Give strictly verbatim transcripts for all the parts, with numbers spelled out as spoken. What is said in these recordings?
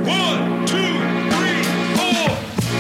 One, two, three, four.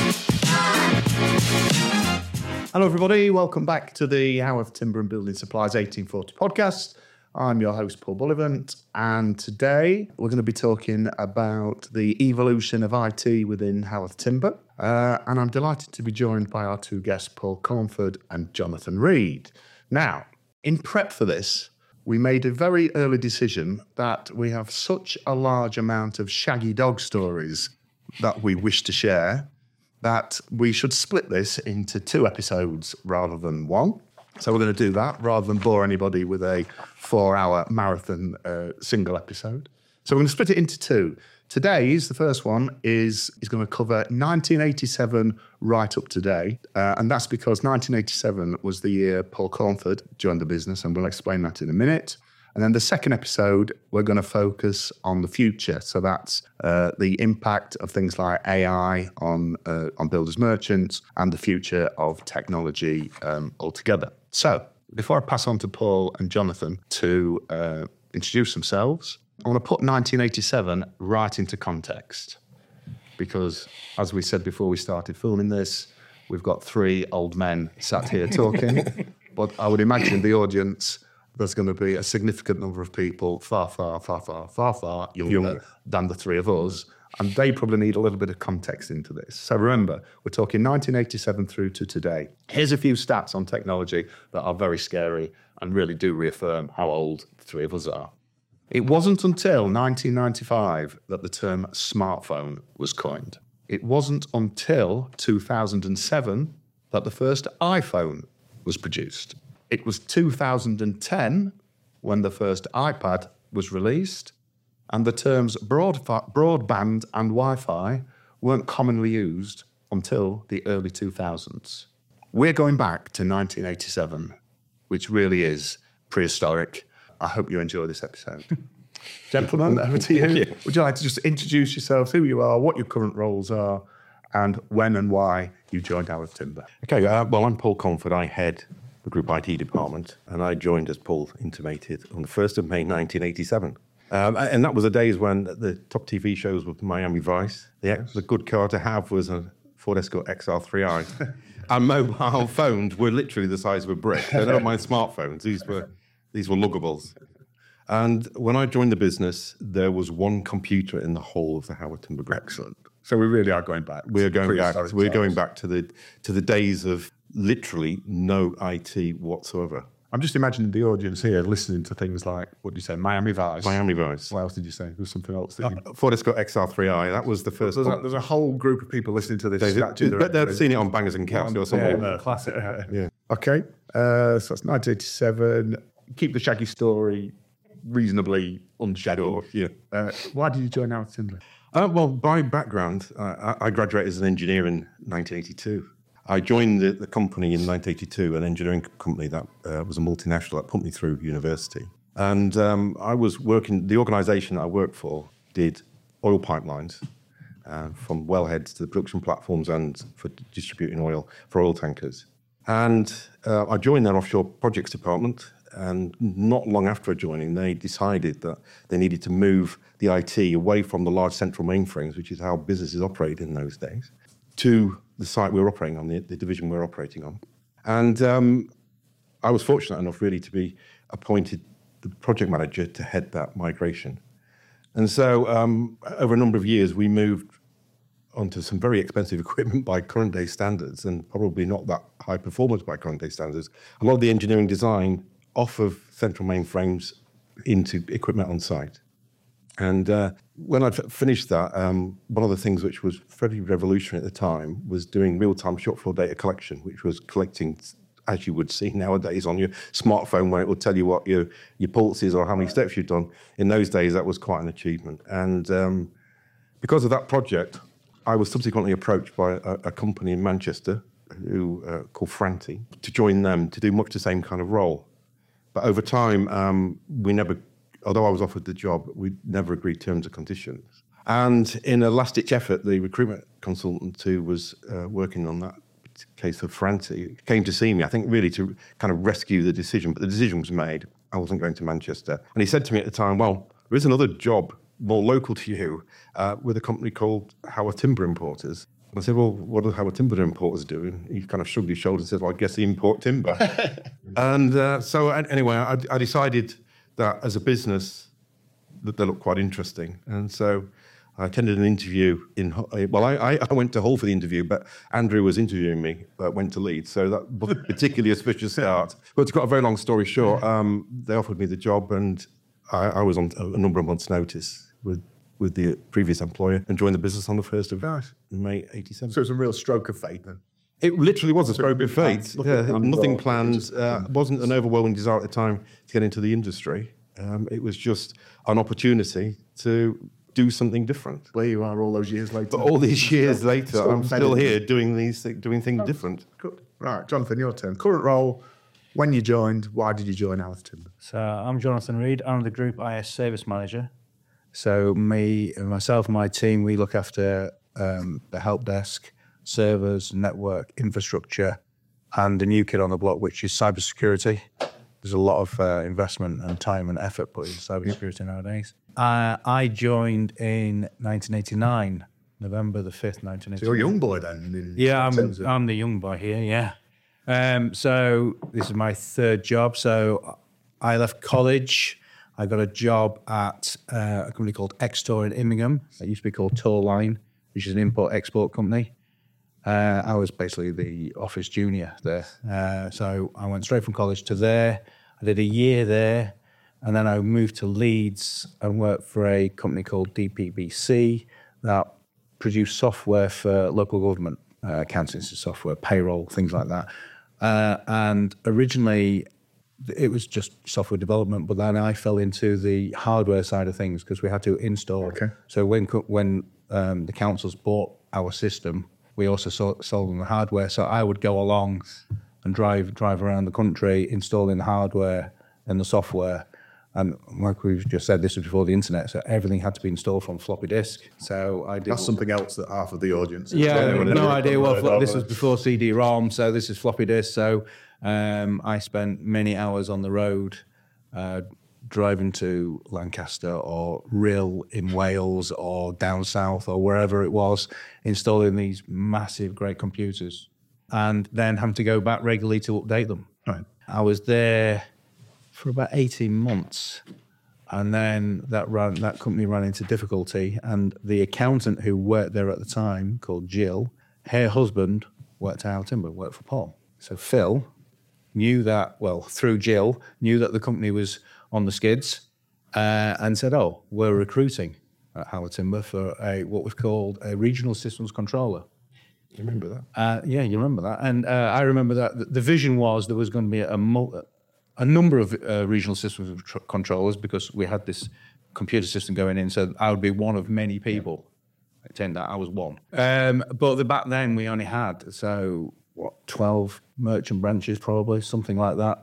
Hello, everybody. Welcome back to the Howarth Timber and Building Supplies eighteen forty podcast. I'm your host, Paul Bullivant, and today we're going to be talking about the evolution of I T within Howarth Timber. Uh, and I'm delighted to be joined by our two guests, Paul Cornford and Jonathan Reed. Now, in prep for this, we made a very early decision that we have such a large amount of shaggy dog stories that we wish to share that we should split this into two episodes rather than one. So we're going to do that rather than bore anybody with a four-hour marathon uh, single episode. So we're going to split it into two. Today's, the first one, is, is going to cover nineteen eighty-seven right up to date. Uh, and that's because nineteen eighty-seven was the year Paul Cornford joined the business, and we'll explain that in a minute. And then the second episode, we're going to focus on the future. So that's uh, the impact of things like A I on uh, on builders merchants and the future of technology um, altogether. So before I pass on to Paul and Jonathan to uh, introduce themselves, I want to put nineteen eighty-seven right into context because, as we said before we started filming this, we've got three old men sat here talking. But I would imagine the audience, there's going to be a significant number of people far, far, far, far, far, far younger, younger than the three of us. And they probably need a little bit of context into this. So remember, we're talking nineteen eighty-seven through to today. Here's a few stats on technology that are very scary and really do reaffirm how old the three of us are. It wasn't until nineteen ninety-five that the term smartphone was coined. It wasn't until two thousand seven that the first iPhone was produced. It was two thousand ten when the first iPad was released, and the terms broad, broadband and Wi-Fi weren't commonly used until the early two thousands. We're going back to nineteen eighty-seven, which really is prehistoric. I hope you enjoy this episode. Gentlemen, over to you. Yeah. Would you like to just introduce yourselves, who you are, what your current roles are, and when and why you joined Howarth Timber? Okay, uh, well, I'm Paul Cornford. I head the Group I T department, and I joined, as Paul intimated, on the first of May nineteen eighty-seven. Um, and that was the days when the top T V shows were Miami Vice. The, the good car to have was a Ford Escort X R three i. And mobile phones were literally the size of a brick. They're not my smartphones. These were these were luggables. And when I joined the business, there was one computer in the whole of the Howarth Timber Group. Excellent. So we really are going back. We're going back. We're going back to the to the days of literally no I T whatsoever. I'm just imagining the audience here listening to things like, what did you say, Miami Vice? Miami Vice. What else did you say? There was something else. That you... uh, Ford Escort X R three i, that was the first there's one. A, there's a whole group of people listening to this. They, statue but they've seen it on Bangers and Cats or something. Yeah, classic. Yeah. Okay, uh, so that's nineteen eighty-seven. Keep the shaggy story reasonably unshaggy. Yeah. Uh, why did you join Howarth Timber? Uh, well, by background, uh, I graduated as an engineer in nineteen eighty-two. I joined the, the company in nineteen eighty-two, an engineering company that uh, was a multinational that put me through university. And um, I was working, the organisation I worked for did oil pipelines uh, from wellheads to the production platforms and for distributing oil for oil tankers. And uh, I joined their offshore projects department, and not long after joining, they decided that they needed to move the I T away from the large central mainframes, which is how businesses operated in those days, to the site we were operating on, the, the division we were operating on. And um, I was fortunate enough really to be appointed the project manager to head that migration. And so um, over a number of years, we moved onto some very expensive equipment by current day standards, and probably not that high performance by current day standards. A lot of the engineering design off of central mainframes into equipment on site. And uh, when I'd f- finished that, um, one of the things which was very revolutionary at the time was doing real-time shop floor data collection, which was collecting, as you would see nowadays on your smartphone, where it will tell you what your, your pulse is or how many steps you've done. In those days, that was quite an achievement. And um, because of that project, I was subsequently approached by a, a company in Manchester who uh, called Franti to join them to do much the same kind of role. But over time, um, we never... Although I was offered the job, we never agreed terms and conditions. And in a last-ditch effort, the recruitment consultant who was uh, working on that case of Franti came to see me, I think really to kind of rescue the decision. But the decision was made. I wasn't going to Manchester. And he said to me at the time, well, there is another job more local to you, uh, with a company called Howard Timber Importers. I said, well, what do Howard Timber Importers do? And he kind of shrugged his shoulders and said, well, I guess they import timber. and uh, so anyway, I, I decided that as a business, that they looked quite interesting. And so I attended an interview in, well, I, I went to Hull for the interview, but Andrew was interviewing me, but went to Leeds. So that was a particularly auspicious start. But to cut a very long story short, um, they offered me the job, and I, I was on a number of months' notice with with the previous employer and joined the business on the first of Nice. May eighty-seven. So it's a real stroke of fate then. It literally was a stroke of fate. Nothing Yeah, planned nothing or- planned. just- Uh, wasn't an overwhelming desire at the time to get into the industry. Um, it was just an opportunity to do something different. Where you are all those years later. But all these years later, Still I'm still embedded. here doing these, thi- doing things different. Good. Right, Jonathan, your turn. Current role, when you joined, why did you join Howard Timber? So I'm Jonathan Reed. I'm the Group I S Service Manager. So me, myself and my team, we look after um, the help desk, servers, network, infrastructure, and the new kid on the block, which is cybersecurity. There's a lot of uh, investment and time and effort put into cybersecurity nowadays. Uh, I joined in nineteen eighty-nine, November the fifth, nineteen eighty-nine. So you're a young boy then. In Yeah, I'm, terms of- I'm the young boy here, yeah. Um, so this is my third job. So I left college. I got a job at uh, a company called Extor in Immingham. That used to be called Tourline, which is an import-export company. Uh, I was basically the office junior there. Uh, so I went straight from college to there. I did a year there, and then I moved to Leeds and worked for a company called D P B C that produced software for local government, uh, accountancy software, payroll, things like that. Uh, and originally, it was just software development, but then I fell into the hardware side of things because we had to install. Okay. So when co- when um, the councils bought our system, we also sold, sold them the hardware. So I would go along and drive drive around the country installing the hardware and the software. And like we've just said, this was before the internet, so everything had to be installed from floppy disk. So I did. That's something else that half of the audience. Yeah, They would no never idea heard what of. flo- this was before C D ROM, so this is floppy disk. So um, I spent many hours on the road uh, driving to Lancaster or Rhyl in Wales or down south or wherever it was, installing these massive, great computers, and then having to go back regularly to update them. Right. I was there for about eighteen months. And then that ran, that company ran into difficulty, and the accountant who worked there at the time, called Jill, her husband worked at Howard Timber, worked for Paul. So Phil knew that, well, through Jill, knew that the company was on the skids, uh, and said, oh, we're recruiting at Howard Timber for a what was called a regional systems controller. You remember that? Uh, yeah, you remember that. And uh, I remember that the- the vision was there was going to be a, mul- a number of uh, regional systems tr- controllers because we had this computer system going in, so I would be one of many people. It turned out I was one. Um, but the, back then we only had, so what, twelve merchant branches probably, something like that.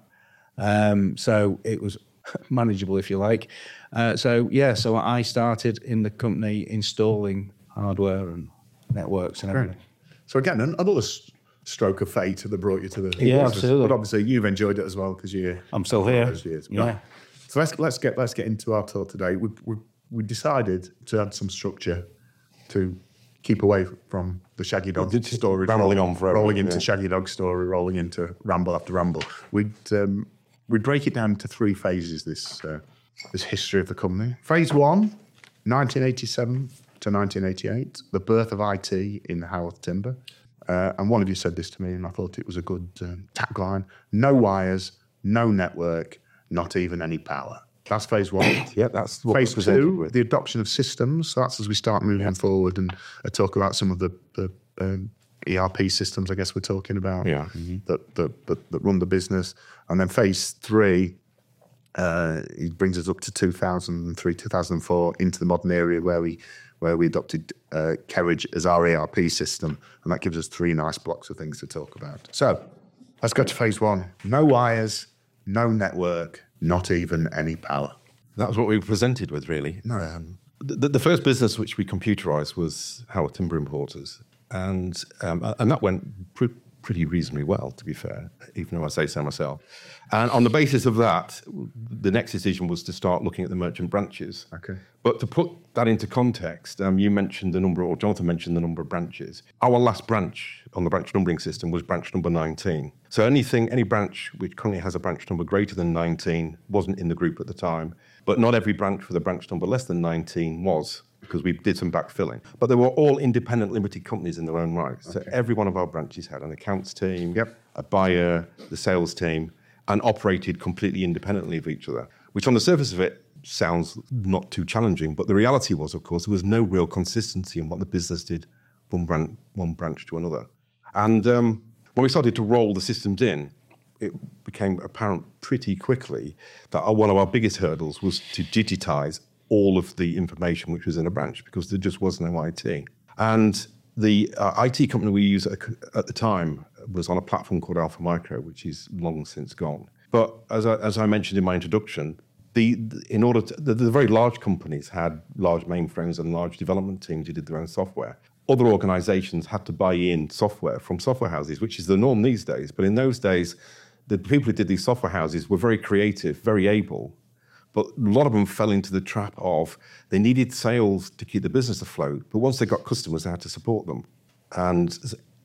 Um, so it was manageable, if you like. Uh, so, yeah, so I started in the company installing hardware and networks and everything. So again, an- another s- stroke of fate that brought you to the Yeah, business. absolutely. But obviously, you've enjoyed it as well because you. I'm still here. Those years. Yeah. Right. So let's let's get let's get into our talk today. We we we decided to add some structure to keep away from the Shaggy Dog Well, just story, rambling roll- on forever, rolling into yeah. Shaggy Dog story, rolling into ramble after ramble. We'd um, we'd break it down into three phases. This uh, this history of the company. Phase one, nineteen eighty-seven to nineteen eighty-eight, the birth of I T in Howard Timber. Uh, and one of you said this to me, and I thought it was a good um, tagline: "No wires, no network, not even any power." That's phase one. Yeah, that's what Phase we presented two, with. the adoption of systems. So that's as we start moving forward and uh, talk about some of the, the um, E R P systems, I guess we're talking about, Yeah. that, that, that, that run the business. And then phase three, uh, it brings us up to two thousand three, two thousand four into the modern era where we where we adopted uh, Kerridge as our E R P system. And that gives us three nice blocks of things to talk about. So let's go to phase one. No wires, no network, not even any power. That was what we were presented with, really. No. Um, the, the first business which we computerized was Howard Timber Importers, and um, and that went pre- pretty reasonably well, to be fair, even though I say so myself. And on the basis of that, the next decision was to start looking at the merchant branches. Okay. But to put that into context, um, you mentioned the number, or Jonathan mentioned the number of branches. Our last branch on the branch numbering system was branch number nineteen. So anything, any branch which currently has a branch number greater than nineteen wasn't in the group at the time. But not every branch with a branch number less than nineteen was, because we did some backfilling. But they were all independent limited companies in their own right. So Okay. every one of our branches had an accounts team, Yep. a buyer, the sales team, and operated completely independently of each other, which on the surface of it sounds not too challenging. But the reality was, of course, there was no real consistency in what the business did from branch, one branch to another. And um, when we started to roll the systems in, it became apparent pretty quickly that our, one of our biggest hurdles was to digitize all of the information which was in a branch, because there just was no I T. And the uh, I T company we used at, at the time was on a platform called Alpha Micro, which is long since gone. But as I, as I mentioned in my introduction, the, the in order to, the, the very large companies had large mainframes and large development teams who did their own software. Other organizations had to buy in software from software houses, which is the norm these days. But in those days, the people who did these software houses were very creative, very able. But a lot of them fell into the trap of they needed sales to keep the business afloat. But once they got customers, they had to support them. And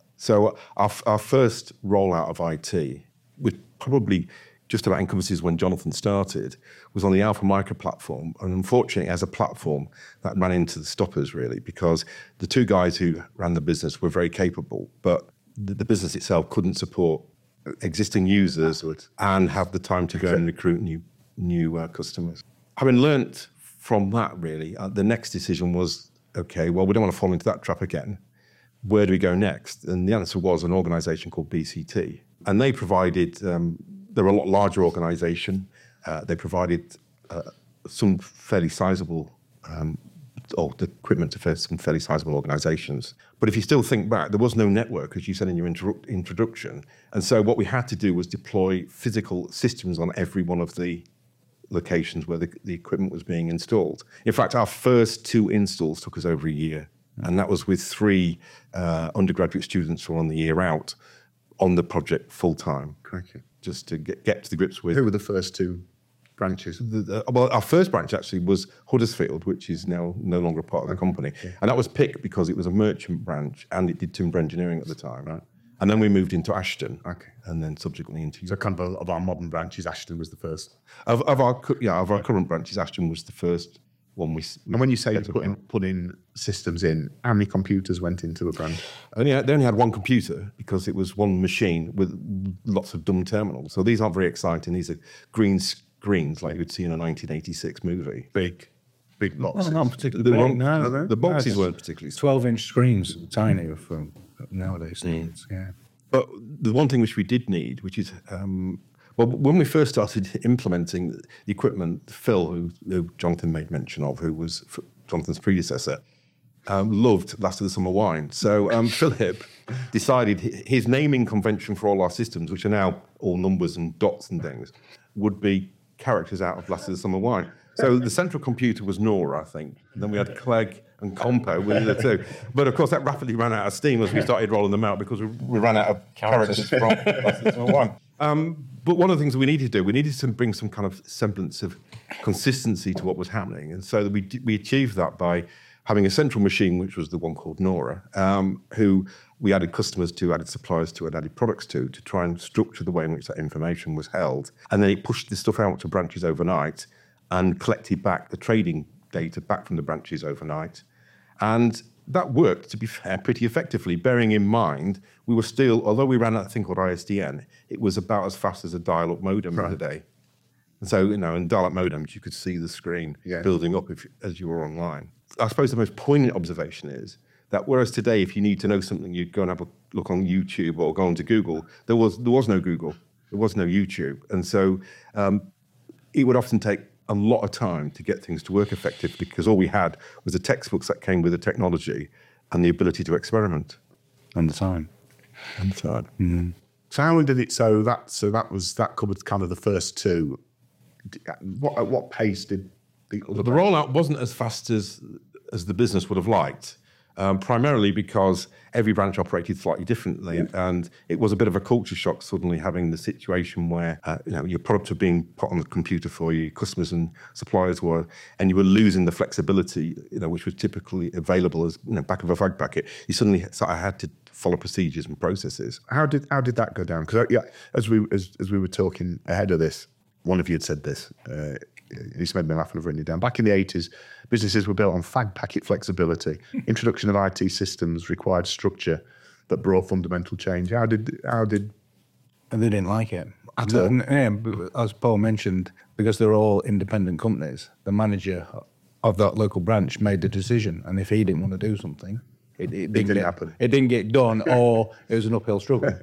so our, our first rollout of I T, which probably just about encompasses when Jonathan started, was on the Alpha Micro platform. And unfortunately, as a platform, that ran into the stoppers, really, because the two guys who ran the business were very capable, but the, the business itself couldn't support existing users and have the time to go and recruit new new uh, customers. Having learnt from that, really, uh, the next decision was, okay, well, we don't want to fall into that trap again. Where do we go next? And the answer was an organisation called B C T. And they provided, um, they were a lot larger organisation. Uh, they provided uh, some fairly sizable, um, or the equipment to some fairly sizable organisations. But if you still think back, there was no network, as you said in your intro- introduction. And so what we had to do was deploy physical systems on every one of the locations where the, the equipment was being installed. In fact, our first two installs took us over a year. And that was with three uh, undergraduate students who were on the year out on the project full time. Crikey. Just to get, get to the grips with. Who were the first two branches? The, the, well, our first branch actually was Huddersfield, which is now no longer a part of the company. Yeah. And that was picked because it was a merchant branch and it did timber engineering at the time. Right. And then we moved into Ashton. Okay. And then subsequently into... So kind of of our modern branches, Ashton was the first. Of, of our yeah, of our current branches, Ashton was the first one we... And when you say putting, putting systems in, how many computers went into a branch? Only, they only had one computer because it was one machine with lots of dumb terminals. So these aren't very exciting. These are green screens like you would see in a nineteen eighty-six movie. Big, big boxes. Well, not particularly The, big, one- no. the boxes No, weren't particularly small. twelve-inch screens, tiny for nowadays. Mm. Yeah. But the one thing which we did need, which is, um, well, when we first started implementing the equipment, Phil, who, who Jonathan made mention of, who was f- Jonathan's predecessor, um, loved Last of the Summer Wine. So um, Philip decided hi- his naming convention for all our systems, which are now all numbers and dots and things, would be characters out of Last of the Summer Wine. So the central computer was Nora, I think. And then we had Clegg and Compo with the two. But of course, that rapidly ran out of steam as we started rolling them out because we, we ran out of characters from Last of the Summer Wine. Um, but one of the things we needed to do, we needed to bring some kind of semblance of consistency to what was happening. And so we, we achieved that by having a central machine, which was the one called Nora, um, who we added customers to, added suppliers to, and added products to, to try and structure the way in which that information was held. And then it pushed this stuff out to branches overnight and collected back the trading data back from the branches overnight. And that worked, to be fair, pretty effectively, bearing in mind we were still, although we ran that thing called I S D N, it was about as fast as a dial-up modem Right. in the day. And so, you know, in dial-up modems, you could see the screen Yeah. building up if, as you were online. I suppose the most poignant observation is that whereas today, if you need to know something, you'd go and have a look on YouTube or go onto Google, there was there was no Google, there was no YouTube. And so um, it would often take a lot of time to get things to work effectively because all we had was the textbooks that came with the technology and the ability to experiment. And the time. And so I'd- Mm. So how long did it? So that so that was that covered kind of the first two. What at what pace did the other? But the rollout wasn't as fast as as the business would have liked. Um, primarily because every branch operated slightly differently, yeah. and it was a bit of a culture shock suddenly having the situation where uh, you know your products were being put on the computer for you, customers and suppliers were, and you were losing the flexibility, you know, which was typically available as you know back of a fag packet. You suddenly sort of had to follow procedures and processes. How did how did that go down? Because yeah, as we as, as we were talking ahead of this, one of you had said this. Uh, It's made me laugh and I've written it down. Back in the eighties, businesses were built on fag packet flexibility. Introduction of I T systems required structure that brought fundamental change. How did how did? And they didn't like it. At all? Yeah, as Paul mentioned, because they're all independent companies, the manager of that local branch made the decision, and if he didn't want to do something, it, it, didn't, didn't get, happen. It didn't get done, or it was an uphill struggle.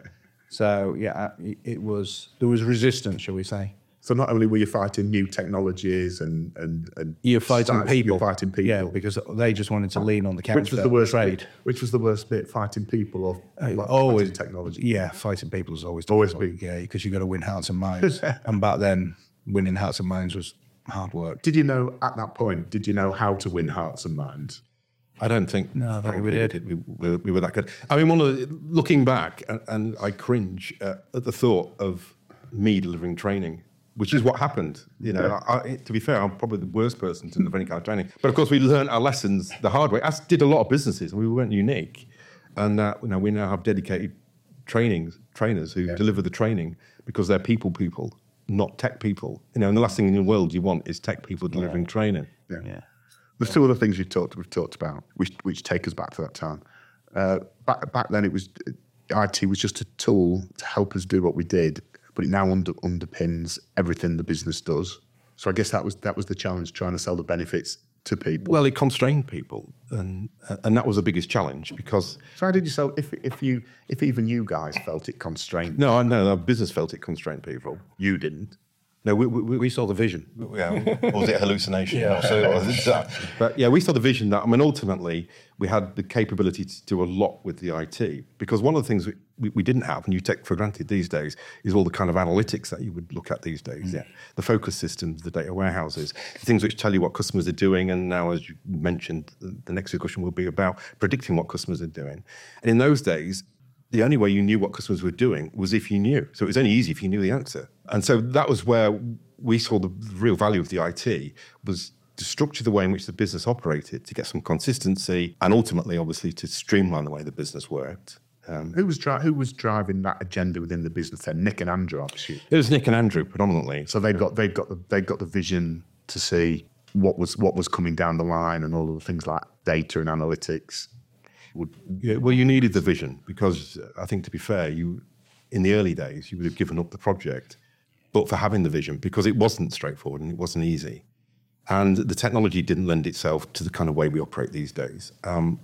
So yeah, it, it was there was resistance, shall we say? So not only were you fighting new technologies and and, and you're fighting starts, people, you're fighting people, yeah, because they just wanted to lean on the counter. Which was the worst trade? bit? Which was the worst bit? Fighting people or Uh, like, always fighting technology? Yeah, fighting people is always Always difficult. been. Yeah, because you got to win hearts and minds. And back then, winning hearts and minds was hard work. Did you know at that point? Did you know how to win hearts and minds? I don't think. No, I think we did. We, we, we were that good. I mean, one of the, looking back, and, and I cringe uh, at the thought of me delivering training, which is what happened. You know, I, I, to be fair, I'm probably the worst person to deliver any kind of training. But of course, we learned our lessons the hard way, as did a lot of businesses, and we weren't unique. And uh, you know, we now have dedicated trainings trainers who Yeah. deliver the training because they're people people, not tech people. You know, and the last thing in the world you want is tech people delivering training. Yeah. Yeah. There's two other things you talked we've talked about, which which take us back to that time. Uh, back back then, it was I T was just a tool to help us do what we did, but it now under, underpins everything the business does. So I guess that was that was the challenge, trying to sell the benefits to people. Well, it constrained people, and and that was the biggest challenge because So how did you sell? If if you if even you guys felt it constrained, no, I know our business felt it constrained people. you didn't. No, we we, We saw the vision. yeah, or was it hallucination? Yeah. So, but yeah, we saw the vision that I mean, ultimately, we had the capability to do a lot with the I T because one of the things we, we, we didn't have, and you take for granted these days, is all the kind of analytics that you would look at these days. Yeah, the focus systems, the data warehouses, the things which tell you what customers are doing, and now, as you mentioned, the, the next discussion will be about predicting what customers are doing. And in those days, the only way you knew what customers were doing was if you knew. So it was only easy if you knew the answer. And so that was where we saw the real value of the I T was to structure the way in which the business operated, to get some consistency, and ultimately, obviously, to streamline the way the business worked. Um, Who was dri- who was driving that agenda within the business then? Nick and Andrew, I assume. it was Nick and Andrew predominantly. So they got they got the they got the vision to see what was what was coming down the line and all of the things like data and analytics. Would, yeah, well, you needed the vision because I think, to be fair, you in the early days you would have given up the project, but for having the vision because it wasn't straightforward and it wasn't easy, and the technology didn't lend itself to the kind of way we operate these days, um,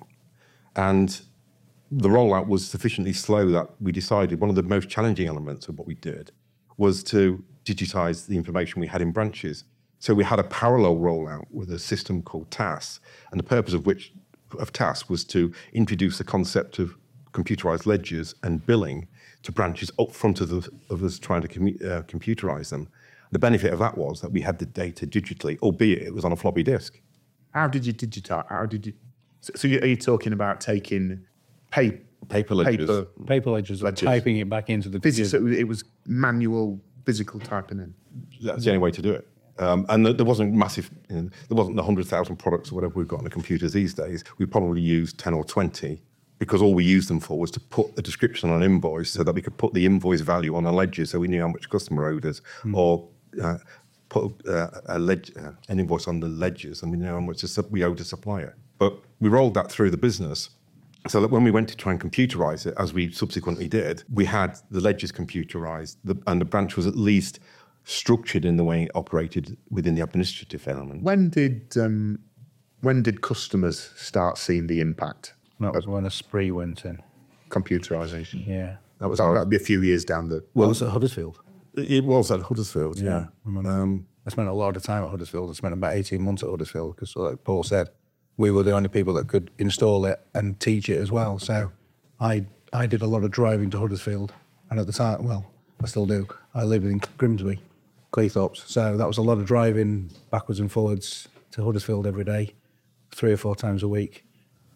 and the rollout was sufficiently slow that we decided one of the most challenging elements of what we did was to digitize the information we had in branches. So we had a parallel rollout with a system called T A S, and the purpose of which of T A S was to introduce the concept of computerized ledgers and billing to branches up front of, the, of us trying to commu- uh, computerize them. The benefit of that was that we had the data digitally, albeit it was on a floppy disk. How did you digitize? How did you? So, so you, are you talking about taking paper, Paper ledgers. paper Paper ledgers, Ledgers. typing it back into the physics? So it was, it was manual, physical typing in. That's the only way to do it. Um, and there wasn't massive, you know, there wasn't the one hundred thousand products or whatever we've got on the computers these days. We probably used ten or twenty because all we used them for was to put a description on an invoice so that we could put the invoice value on a ledger so we knew how much customer owed us, mm. or uh, put uh, a ledger, uh, an invoice on the ledgers and we knew how much we owed a supplier. But we rolled that through the business so that when we went to try and computerize it, as we subsequently did, we had the ledgers computerized the, and the branch was at least structured in the way it operated within the administrative element. When did um, when did customers start seeing the impact That was when a spree went in. computerization? Yeah. That was that'd be a few years down the. Well, it was at Huddersfield. It was at Huddersfield, yeah. Um, I spent a lot of time at Huddersfield. I spent about eighteen months at Huddersfield because, like Paul said, we were the only people that could install it and teach it as well. So I I did a lot of driving to Huddersfield. And at the time, well, I still do. I lived in Grimsby, Cleethorpes. So that was a lot of driving backwards and forwards to Huddersfield every day, three or four times a week.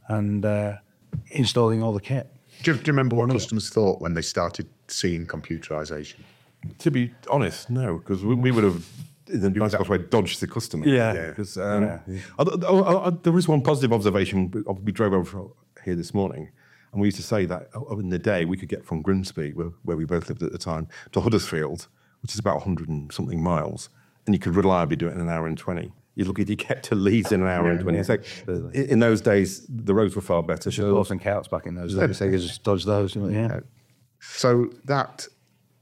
and uh, installing all the kit. Do you, do you remember what customers thought when they started seeing computerisation? To be honest, no, because we, we would have, in the nice way, dodged the customer. Yeah. Because um, Yeah. although- although- although there is one positive observation. We we drove over here this morning, and we used to say that oh, in the day we could get from Grimsby, where, where we both lived at the time, to Huddersfield, which is about one hundred and something miles, and you could reliably do it in an hour and twenty. You look at you get to Leeds in an hour and twenty. It's like, in in those days, the roads were far better. There were some counts back in those days. So you just dodge those. Yeah. So that,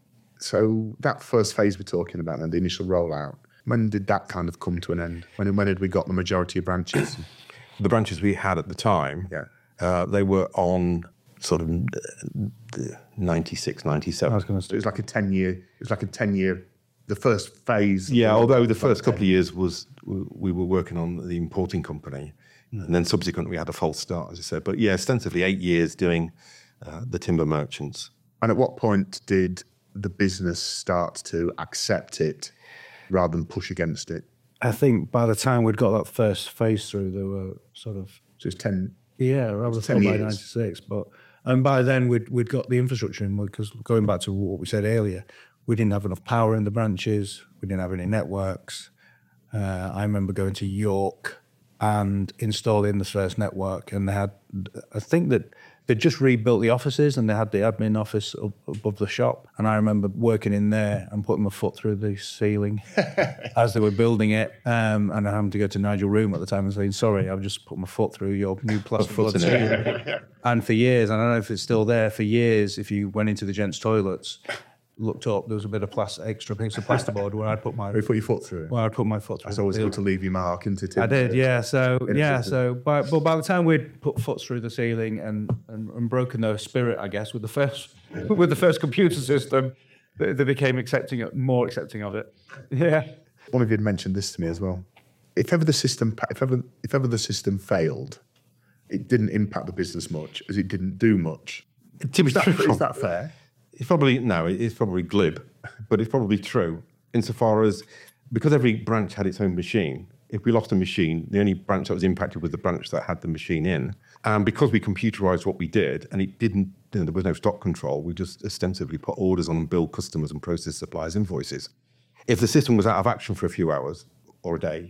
so that first phase we're talking about, then the initial rollout. When did that kind of come to an end? When when had we got the majority of branches? The branches we had at the time, Yeah. uh, they were on sort of uh, ninety-six, ninety-seven. I was going to So it was like a ten year. It was like a ten year. The first phase. Yeah, although the first couple of years was we were working on the importing company, and then subsequently we had a false start, as I said. But yeah, ostensibly eight years doing uh, the timber merchants. And at what point did the business start to accept it rather than push against it? I think by the time we'd got that first phase through, there were sort of So it's ten. yeah, I was ten by years. ninety-six, but and by then we'd we'd got the infrastructure in because going back to what we said earlier, we didn't have enough power in the branches, we didn't have any networks. Uh, I remember going to York and installing the first network, and they had, I think that they'd just rebuilt the offices and they had the admin office up above the shop. And I remember working in there and putting my foot through the ceiling as they were building it. Um, and I having to go to Nigel Room at the time and saying, sorry, I've just put my foot through your new plastic foot in ceiling. And for years, and I don't know if it's still there, for years, if you went into the gents' toilets, looked up, there was a bit of plastic, extra piece of plasterboard where I'd put my We put your foot through it. where I'd put my foot through. That's always good to leave your mark, isn't it? I did, yeah. So In a yeah, system. so by, but by the time we'd put foot through the ceiling and, and, and broken their spirit, I guess, with the first with the first computer system, they, they became accepting it, more accepting of it. Yeah. One of you had mentioned this to me as well. If ever the system, if ever, if ever the system failed, it didn't impact the business much, as it didn't do much. To be Is that, true, is that fair? It's probably, no, it's probably glib, but it's probably true insofar as, because every branch had its own machine, if we lost a machine, the only branch that was impacted was the branch that had the machine in. And because we computerized what we did, and it didn't, you know, there was no stock control, we just ostensibly put orders on and billed customers and processed suppliers' invoices. If the system was out of action for a few hours or a day,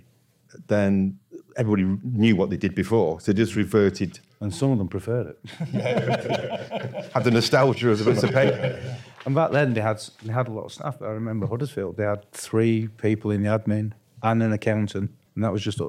then everybody knew what they did before. So they just reverted, And some of them preferred it. had the nostalgia of the bits of paper. And back then they had they had a lot of staff. I remember Huddersfield, they had three people in the admin and an accountant, and that was just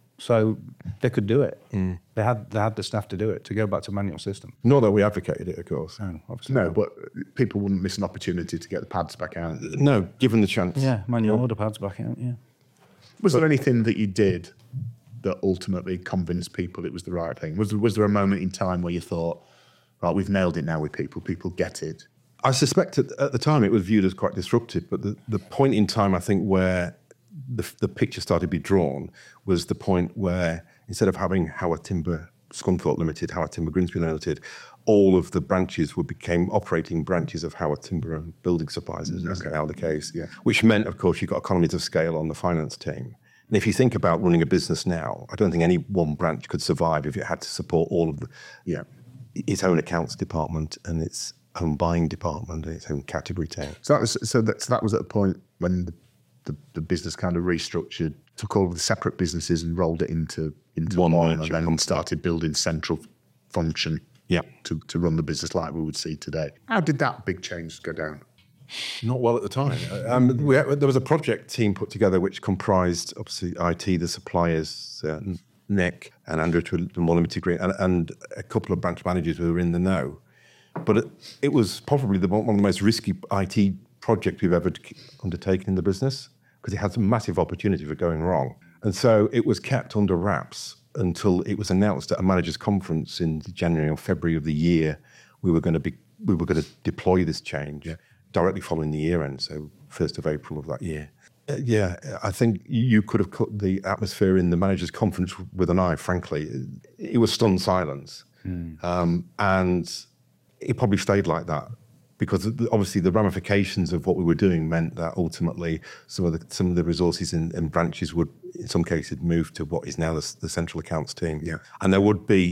so they could do it. Mm. They had they had the staff to do it, to go back to manual system. Not that we advocated it, of course. No, obviously. No, but people wouldn't miss an opportunity to get the pads back out. No, given the chance. Yeah, manual order pads back out, yeah. Was there anything that you did that ultimately convinced people it was the right thing? Was there, was there a moment in time where you thought, right, we've nailed it now with people, people get it? I suspect at, at the time it was viewed as quite disruptive, but the, the point in time, I think, where the, the picture started to be drawn was the point where instead of having Howard Timber Scunthorpe Limited, Howard Timber Grimsby Limited, all of the branches would became operating branches of Howard Timber and Building Supplies, as is now the case. Yeah. Which meant, of course, you got economies of scale on the finance team. And if you think about running a business now, I don't think any one branch could survive if it had to support all of the, Yeah. its own accounts department and its own buying department and its own category team. So that was, so that, so that was at a point when the, the, the business kind of restructured, took all of the separate businesses and rolled it into, into One one, merchant and then company. started building central function Yeah. to, to run the business like we would see today. How did that big change go down? Not well at the time. Um, we, there was a project team put together which comprised, obviously, I T, the suppliers, uh, Nick and Andrew to the more limited degree, and, and a couple of branch managers who were in the know. But it, it was probably the, one of the most risky I T projects we've ever undertaken in the business because it had some massive opportunity for going wrong. And so it was kept under wraps until it was announced at a managers' conference in January or February of the year we were going to be we were going to deploy this change. Yeah. Directly following the year end, so first of April of that year. Uh, yeah, I think you could have cut the atmosphere in the managers' conference with an eye, frankly. It was stunned silence. Mm. Um, and it probably stayed like that because obviously the ramifications of what we were doing meant that ultimately some of the, some of the resources in, in branches would, in some cases, move to what is now the, the central accounts team. Yeah. And there would be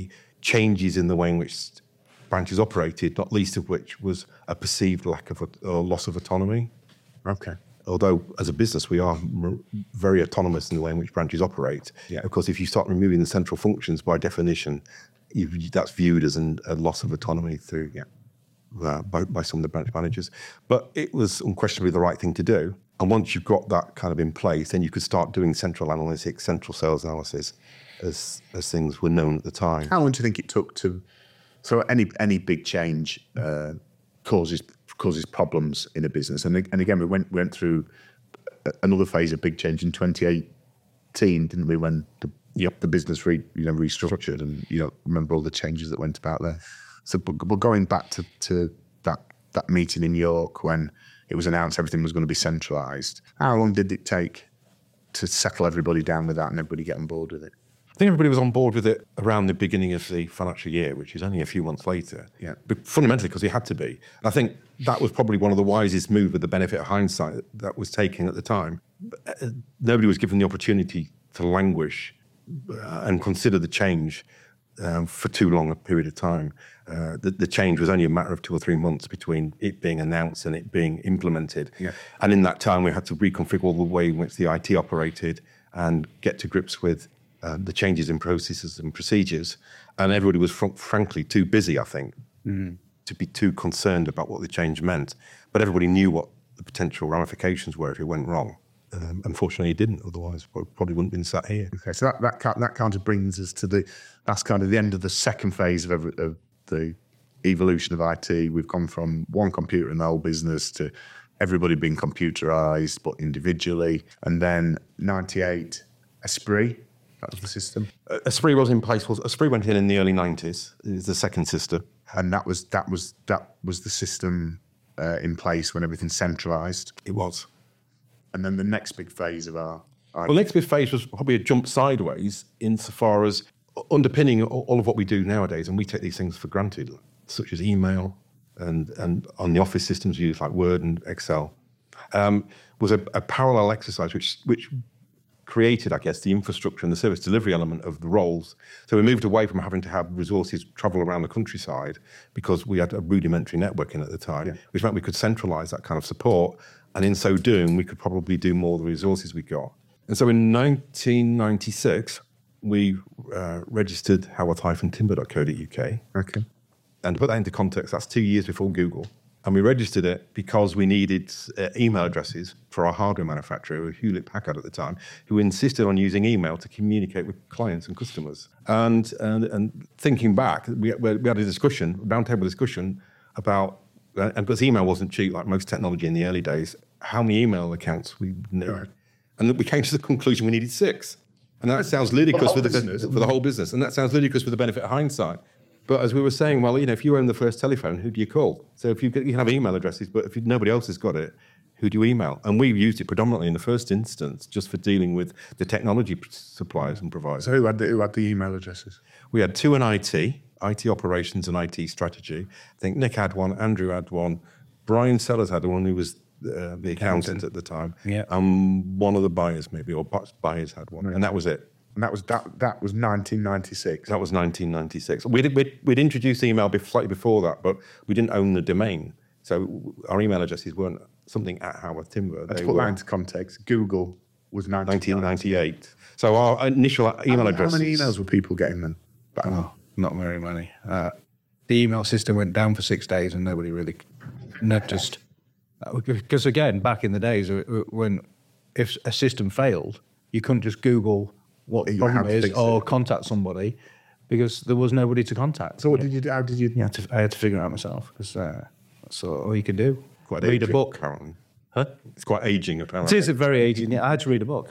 changes in the way in which branches operated, not least of which was a perceived lack of or loss of autonomy. Okay. Although, as a business, we are m- very autonomous in the way in which branches operate. Yeah. Of course, if you start removing the central functions, by definition, you, that's viewed as an, a loss of autonomy through Yeah. uh, by, by some of the branch managers. But it was unquestionably the right thing to do. And once you've got that kind of in place, then you could start doing central analytics, central sales analysis, as as things were known at the time. How long do you think it took to? So any any big change uh, causes causes problems in a business, and and again we went went through another phase of big change in twenty eighteen, didn't we? When the yep. the business re, you know restructured, and you know remember all the changes that went about there. So, but, but going back to, to that that meeting in York when it was announced everything was going to be centralised, how long did it take to settle everybody down with that and everybody get on board with it? I think everybody was on board with it around the beginning of the financial year, which is only a few months later. Yeah. But fundamentally, because it had to be. And I think that was probably one of the wisest moves with the benefit of hindsight that was taken at the time. Uh, Nobody was given the opportunity to languish uh, and consider the change um, for too long a period of time. Uh, the, the change was only a matter of two or three months between it being announced and it being implemented. Yeah. And in that time, we had to reconfigure all the way in which the I T operated and get to grips with Uh, the changes in processes and procedures, and everybody was fr- frankly too busy, I think, mm. to be too concerned about what the change meant. But everybody knew what the potential ramifications were if it went wrong. Um, unfortunately, it didn't. Otherwise, we probably wouldn't have been sat here. Okay, so that that kind- that kind of brings us to the that's kind of the end of the second phase of, every, of the evolution of I T. We've gone from one computer in the whole business to everybody being computerized, but individually, and then ninety-eight Esprit. That was the system, Uh, Esprit was in place. Was Esprit went in in the early nineties. It was the second sister. and that was that was that was the system uh, in place when everything's centralised. It was. And then the next big phase of our, our Well, the next big phase was probably a jump sideways insofar as underpinning all all of what we do nowadays, and we take these things for granted, such as email and, and on the office systems we use like Word and Excel, um, was a, a parallel exercise which which created, I guess, the infrastructure and the service delivery element of the roles. So we moved away from having to have resources travel around the countryside because we had a rudimentary networking at the time, Yeah. which meant we could centralise that kind of support. And in so doing, we could probably do more of the resources we got. And so in nineteen ninety-six, we uh, registered howarth timber dot co dot U K. okay. And to put that into context, that's two years before Google. And we registered it because we needed uh, email addresses for our hardware manufacturer, Hewlett Packard at the time, who insisted on using email to communicate with clients and customers. And and, and thinking back, we, we had a discussion, a roundtable discussion about, uh, and because email wasn't cheap like most technology in the early days, how many email accounts we needed. Right. And we came to the conclusion we needed six. And that sounds ludicrous For the for the, whole business. for the whole business. And that sounds ludicrous with the benefit of hindsight. But as we were saying, well, you know, if you own the first telephone, who do you call? So if you, get, you have email addresses, but if you, nobody else has got it, who do you email? And we used it predominantly in the first instance just for dealing with the technology p- suppliers and providers. So who had the, who had the email addresses? We had two in I T, I T operations and I T strategy. I think Nick had one, Andrew had one, Brian Sellers had one, who was uh, the accountant at the time. Yeah. Um, one of the buyers maybe, or bu- buyers had one. Right. And that was it. And that was that that was nineteen ninety-six. That was nineteen ninety-six. We'd, we'd, we'd introduced email be- slightly before that, but we didn't own the domain. So our email addresses weren't something at Howarth Timber. Let's They put were that into context. Google was nineteen nineteen ninety. ninety-eight. So our initial email How, address. how many emails were people getting then? Back then? Oh, not very many. Uh, the email system went down for six days and nobody really noticed. Because again, back in the days uh, when if a system failed, you couldn't just Google what the You had problem to is fix Oh, or it. contact somebody because there was nobody to contact. So what did you do? How did you? You had to, I had to figure it out myself because uh, that's all you could do. Quite read a aging, book. apparently. Huh? It's quite aging, It apparently. is a very aging. Yeah, I had to read a book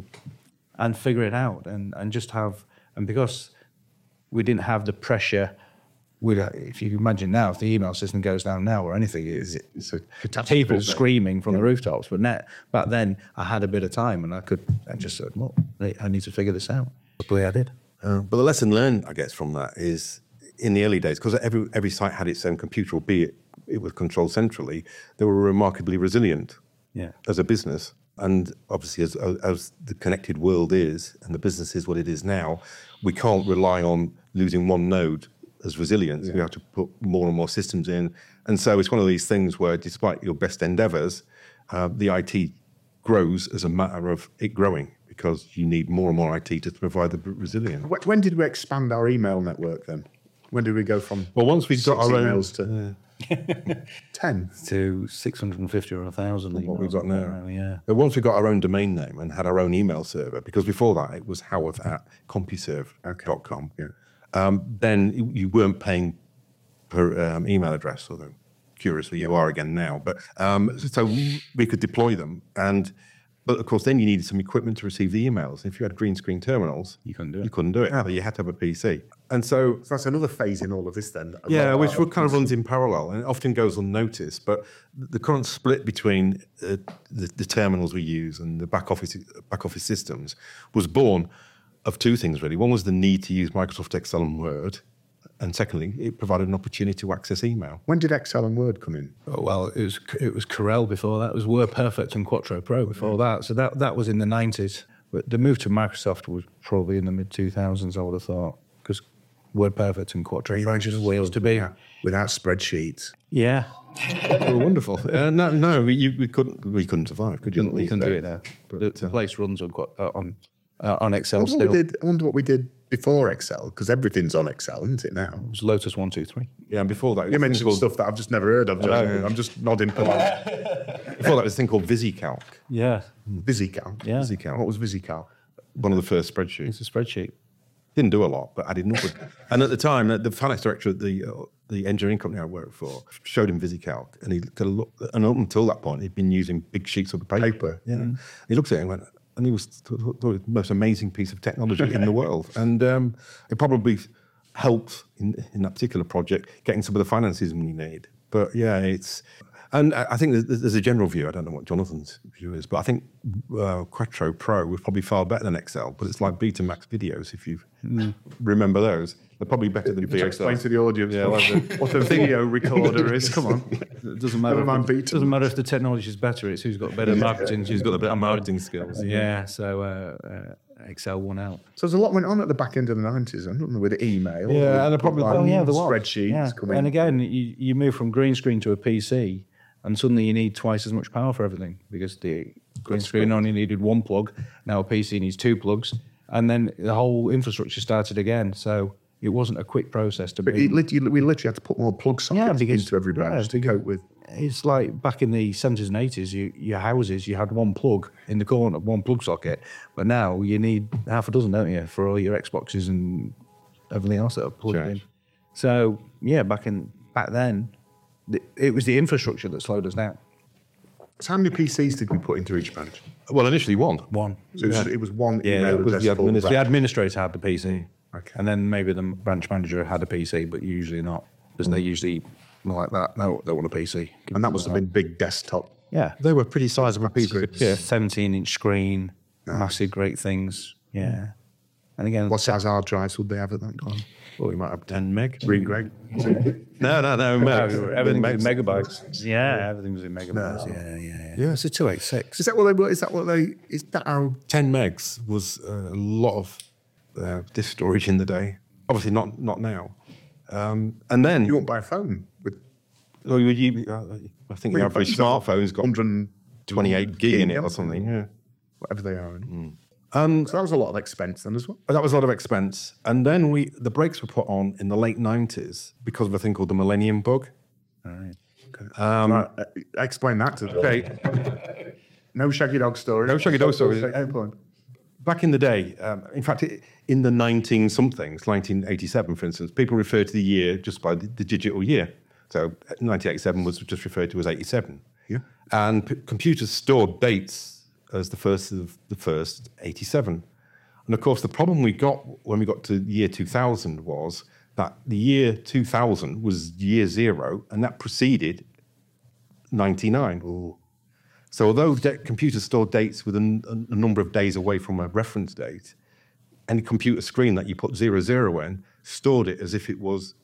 and figure it out, and, and just have, and because we didn't have the pressure. We'd, if you imagine now, if the email system goes down now or anything, it's, It's a catastrophe, people isn't it? screaming from the rooftops. But net, back then, I had a bit of time, and I could. I just said, "Well, I need to figure this out." Luckily, I did. Uh, but the lesson learned, I guess, from that is in the early days, because every every site had its own computer, albeit it was controlled centrally, they were remarkably resilient Yeah. as a business. And obviously, as, as the connected world is and the business is what it is now, we can't rely on losing one node as resilience. Yeah. We have to put more and more systems in. And so it's one of these things where despite your best endeavors, uh, the I T grows as a matter of it growing because you need more and more I T to provide the resilience. When did we expand our email network then? When did we go from well, once we got our own emails to uh, ten to six hundred fifty or one thousand? What we've got now. now, yeah. But once we got our own domain name and had our own email server, because before that it was Howarth at CompuServe dot com, yeah. um, then you weren't paying per um, email address, although curiously you are again now. But um, so we could deploy them, and but of course then you needed some equipment to receive the emails. If you had green screen terminals, You couldn't do it. You couldn't do it. Yeah. So you had to have a P C, and so So that's another phase in all of this then. yeah, Well, which uh, kind of runs in parallel and it often goes unnoticed. But the current split between uh, the, the terminals we use and the back office back office systems was born of two things really. One was the need to use Microsoft Excel and Word, and secondly, it provided an opportunity to access email. When did Excel and Word come in? Oh, well, it was it was Corel before that. It was WordPerfect and Quattro Pro before that. So that that was in the nineties. But the move to Microsoft was probably in the mid two thousands. I would have thought because WordPerfect and Quattro Pro just wheels to be. Without spreadsheets. Yeah, They were wonderful. Uh, no, no, we, you, we couldn't. We couldn't survive. Could you? you can do it now. But, the, the uh, place runs on Quat- uh, on uh, on I Excel wonder, what still. we It did, I wonder what we did before Excel, because everything's on Excel, isn't it now? was Lotus one two three. Yeah, and before that, it was You a thing mentioned called- stuff that I've just never heard of. know, John. yeah. I'm just nodding polite. Before that, was a thing called VisiCalc. Yeah, VisiCalc. Yeah. VisiCalc. What was VisiCalc? One of the first spreadsheets. it's a spreadsheet. Didn't do a lot, but added nothing. And at the time, the finance director at the uh, the engineering company I worked for showed him VisiCalc, and he took a look. And up until that point, he'd been using big sheets of paper. Paper. Yeah. He looked at it and went, and he was thought it was the most amazing piece of technology in the world. And um, it probably helped in, in that particular project getting some of the finances we need. But yeah, it's. And I I think there's there's a general view. I don't know what Jonathan's view is, but I think uh, Quattro Pro was probably far better than Excel. But it's like Betamax videos, if you remember those. They're probably better than Just explain to V X L. the audience Yeah, what, like what a video recorder is. Come on. It doesn't matter. Never mind If, it Beaton. doesn't matter if the technology is better. It's who's got better marketing. Who's got the better marketing skills? Yeah. So uh, uh, Excel won out. So there's a lot went on at the back end of the nineties, I don't know, with email. Yeah, with and the problem- like Oh, yeah, there was. spreadsheets Yeah. coming. And again, you, you move from green screen to a P C, and suddenly you need twice as much power for everything because the green screen only needed one plug. Now a P C needs two plugs, and then the whole infrastructure started again. So it wasn't a quick process to But be. it lit- you- we literally had to put more plug sockets Yeah, because- into every branch yeah, to cope with. It's like back in the seventies and eighties, you, your houses, you had one plug in the corner, one plug socket. But now you need half a dozen, don't you, for all your Xboxes and everything else that are plugged Sure. in. So, yeah, back in back then, the, it was the infrastructure that slowed us down. So how many P Cs did we put into each branch? Well, initially one. One. So it was, it was one Yeah, email it was address the, for administ- the the branch. administrator had the P C. Okay. And then maybe the branch manager had a P C, but usually not. Because they usually not like that. No, they want a P C. And that must have been big desktop. Yeah. They were pretty sizable pieces. Yeah, seventeen inch screen, massive, great things. Yeah. And again, What size hard drives would they have at that time? Well, we might have ten meg. Three Greg. No, no, no. Meg. everything was in Meg. megabytes. Yeah, everything was in megabytes. Yeah, yeah, yeah. Yeah, it's a two eighty-six. Is that what they were? Is that what they? Is that how? ten megs was uh, a lot of uh, disk storage in the day. Obviously, not not now. Um, and then You won't buy a phone with well, you, you, uh, I think the Well, average you've got smartphone's got one hundred twenty-eight gig in it or something. Yeah. whatever they are. Um, So that was a lot of expense then as well. That was a lot of expense. And then we the brakes were put on in the late nineties because of a thing called the Millennium Bug. All right. Um, Right, uh, explain that to them. Okay. No Shaggy Dog stories. No Shaggy Dog stories. Okay, point. Back in the day, um, in fact, i- in the nineteen somethings, nineteen eighty-seven, for instance, people refer to the year just by the, the digital year. So nineteen eighty-seven was just referred to as eighty-seven. Yeah. And p- computers stored dates as the first of the first eighty-seven. And of course, the problem we got when we got to the year two thousand was that the year two thousand was year zero, and that preceded ninety-nine. So although de- computers store dates with a, n- a number of days away from a reference date, any computer screen that you put zero zero in stored it as if it was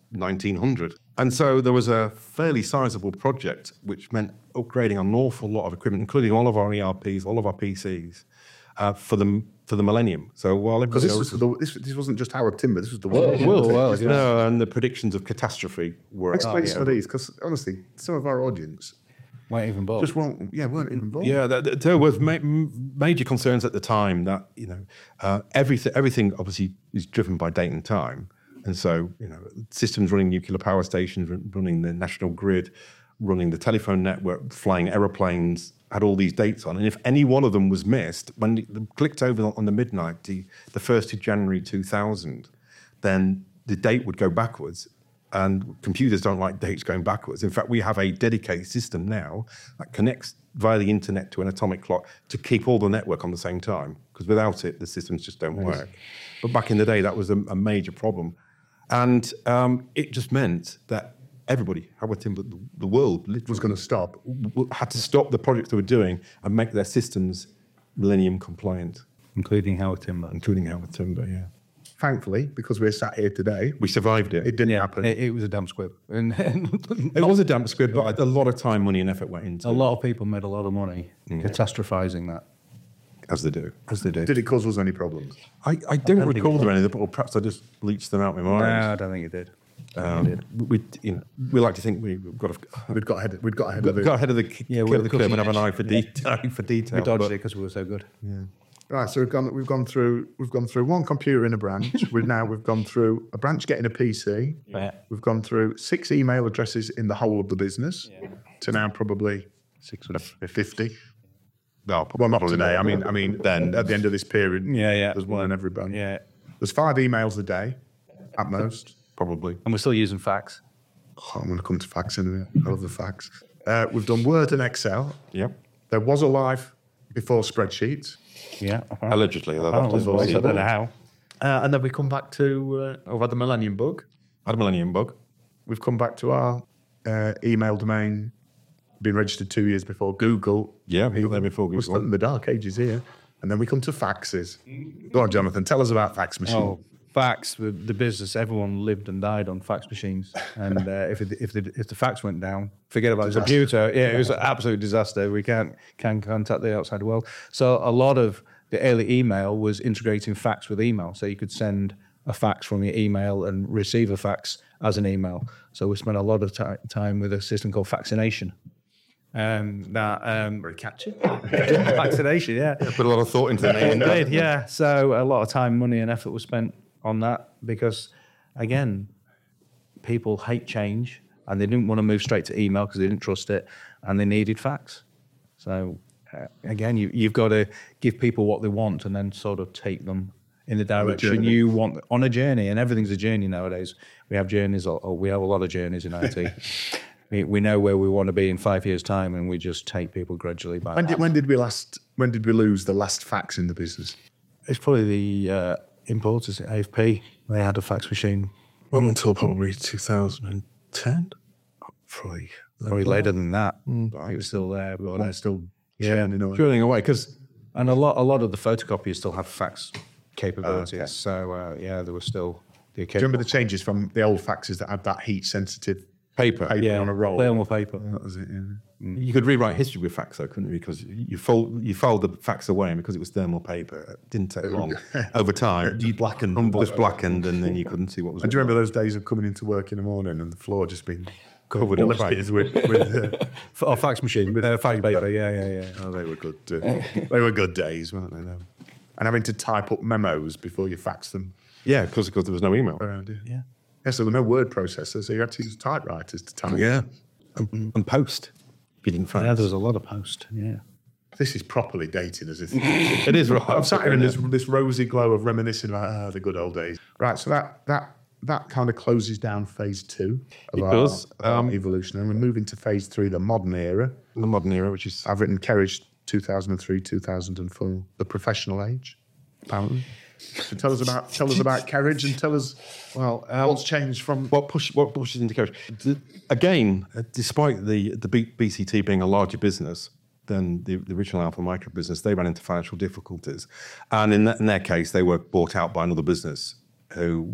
nineteen hundred. And so there was a fairly sizable project, which meant upgrading an awful lot of equipment, including all of our E R Ps, all of our P Cs, uh, for the for the millennium. So while Because everybody this, else was the, this, this wasn't just Howard Timber, this was the world. Well, well, yeah. no, and the predictions of catastrophe were Explain uh, some of these, because honestly, some of our audience Won't even bother. just won't, yeah, weren't even involved. Yeah, th- th- there was ma- m- major concerns at the time that you know uh, everything everything obviously is driven by date and time, and so you know systems running nuclear power stations, run- running the national grid, running the telephone network, flying aeroplanes had all these dates on, and if any one of them was missed, when it clicked over on the midnight, the the first of January two thousand, then the date would go backwards. And computers don't like dates going backwards. In fact, we have a dedicated system now that connects via the internet to an atomic clock to keep all the network on the same time, because without it, the systems just don't work. But back in the day, that was a, a major problem. And um, it just meant that everybody, Howard Timber, the, the world literally Was going to stop. w- had to stop the projects they were doing and make their systems millennium compliant, Including Howard Timber. including Howard Timber, yeah. Thankfully, because we're sat here today, We survived it. it didn't Yeah, happen. it, it was a damn squib. And, It was a damp squib, but a lot of time, money, and effort went into a it, lot of people made a lot of money catastrophizing that. as they do. As they do. Did it cause us any problems? I, I don't think recall it- there any, or perhaps I just bleached them out in my No, mind. I don't think it did. Um, we, you know, we like to think we've got, a, We'd got ahead. We'd got ahead of got, it. got ahead of the, Yeah, curve we- of the curve and have an eye for, de- eye for detail. We dodged but- it because we were so good. Right, so we've gone. We've gone through. We've gone through one computer in a branch. We've now we've gone through a branch getting a P C. Yeah. We've gone through six email addresses in the whole of the business to now probably Six hundred. fifty. No, well, not today. I mean, I mean, then at the end of this period, Yeah, yeah. there's one in every branch. Yeah. There's five emails a day, at most. Probably. And we're still using fax. Oh, I'm going to come to fax in a minute. I love the fax. Uh, we've done Word and Excel. Yep. There was a life before spreadsheets. Yeah. Allegedly. That, Apparently, that was I don't know how. Uh, and then we come back to, uh, I've had the Millennium Bug. Had a millennium bug. We've come back to our uh, email domain, been registered two years before Google. Yeah, we got there before We're still Google. in the dark ages here. And then we come to faxes. Go on, Jonathan, tell us about fax machine. Oh, fax, the, the business, everyone lived and died on fax machines. And uh, if, it, if, the, if the fax went down, forget about the computer. Yeah, it was an absolute disaster. We can't, can't contact the outside world. So a lot of the early email was integrating fax with email. So you could send a fax from your email and receive a fax as an email. So we spent a lot of ti time with a system called Faxination. Um, that um, Very catchy. vaccination, yeah. Put a lot of thought into the name. Indeed, yeah. So a lot of time, money, and effort was spent on that because, again, people hate change and they didn't want to move straight to email because they didn't trust it, and they needed fax. So uh, again, you, you've got to give people what they want and then sort of take them in the direction journey. you want on a journey. And everything's a journey nowadays. We have journeys, or, or we have a lot of journeys in I T. we, we know where we want to be in five years' time, and we just take people gradually back. When did, when did we last? When did we lose the last fax in the business? It's probably the uh, importers at A F P. They had a fax machine Well, until probably two thousand ten. Probably. probably later than that, but it was still there. But They're still yeah, churning away. Drilling away, because and a lot, a lot of the photocopiers still have fax capabilities. So uh, yeah, there was still the Do you occasion. remember the changes from the old faxes that had that heat-sensitive paper. paper Yeah, on a roll? thermal paper. That was it. Yeah. You could rewrite history with fax, though, couldn't you? Because you fold, you fold the fax away, and because it was thermal paper, it didn't take long. Over time, just blackened. It was blackened, and then you couldn't see what was. And do you remember those days of coming into work in the morning and the floor just being Covered in illustrated with, with uh, F- oh, fax machine with uh, fax paper. Yeah, yeah, yeah. oh, they were good. Uh, they were good days, weren't they? Though? And having to type up memos before you fax them Yeah, because because there was no email. around. Yeah. Yeah. Yeah, so there were no word processors, so you had to use typewriters to type. Yeah, and, and post. If you didn't fax. Yeah, there was a lot of post. Yeah. This is properly dating us. It is right. I'm sat here in this, this rosy glow of reminiscing about ah, the good old days. Right, so that that that kind of closes down phase two of It our, does. of our Um, evolution, and we're moving to phase three, the modern era. the modern era, which is I've written Kerridge two thousand three, two thousand four, the professional age, apparently. So tell us about tell us about Kerridge and tell us well. what's changed from What push what pushes into carriage? D- Again, uh, despite the the B- BCT being a larger business than the, the original Alpha Micro business, they ran into financial difficulties, and in, that, in their case, they were bought out by another business who we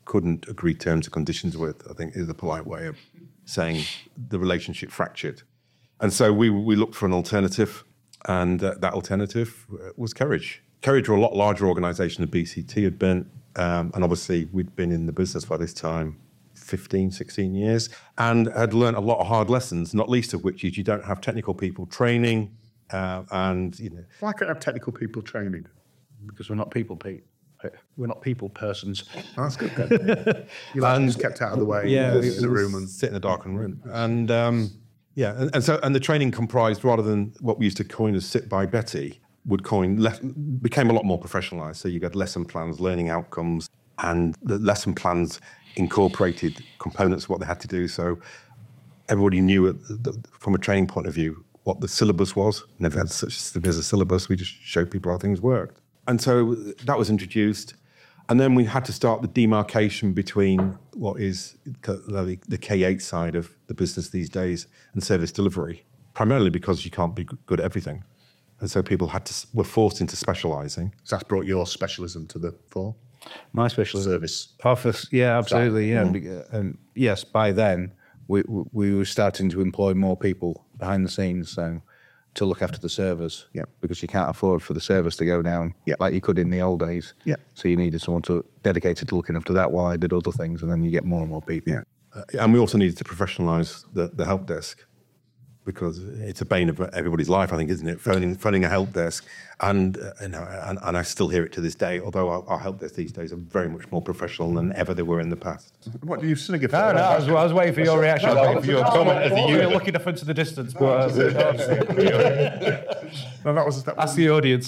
couldn't agree terms and conditions with, I think is a polite way of saying the relationship fractured. And so we we looked for an alternative, and uh, that alternative was Kerridge. Kerridge were a lot larger organisation than B C T had been, um, and obviously we'd been in the business by this time fifteen, sixteen years, and had learned a lot of hard lessons, not least of which is you don't have technical people training, uh, and, you know. Why can't I have technical people training? Because we're not people, Pete. We're not people persons. Oh, that's good then. You like And- just kept out of the way Yeah, in we- the room and sit in a darkened room. And um, yeah, and, and so and the training comprised, rather than what we used to coin as sit by Betty, would coin le- became a lot more professionalised. So you got lesson plans, learning outcomes, and the lesson plans incorporated components of what they had to do. So everybody knew it, the, from a training point of view what the syllabus was. Never had such a thing as a syllabus. We just showed people how things worked. And so that was introduced. And then we had to start the demarcation between what is the, the K eight side of the business these days and service delivery, primarily because you can't be good at everything. And so people had to were forced into specialising. so that's brought your specialism to the fore. My specialism. Service. Office, yeah, absolutely, yeah. Be- And yes, by then we we were starting to employ more people behind the scenes, so to look after the servers. Yeah. Because you can't afford for the servers to go down Yeah. like you could in the old days. Yeah. So you needed someone to dedicated to looking after that while I did other things, and then you get more and more people. Yeah. Uh, and we also needed to professionalise the, the help desk, because it's a bane of everybody's life, I think, isn't it? Phoning, phoning a help desk, and uh, you know, and, and I still hear it to this day. Although our, our help desk these days are very much more professional than ever they were in the past. What do you think of No, no, I was, I was waiting for your reaction. I was waiting for your comment as the You usual. Looking off into the distance, but uh, No, that was that that's was, the audience.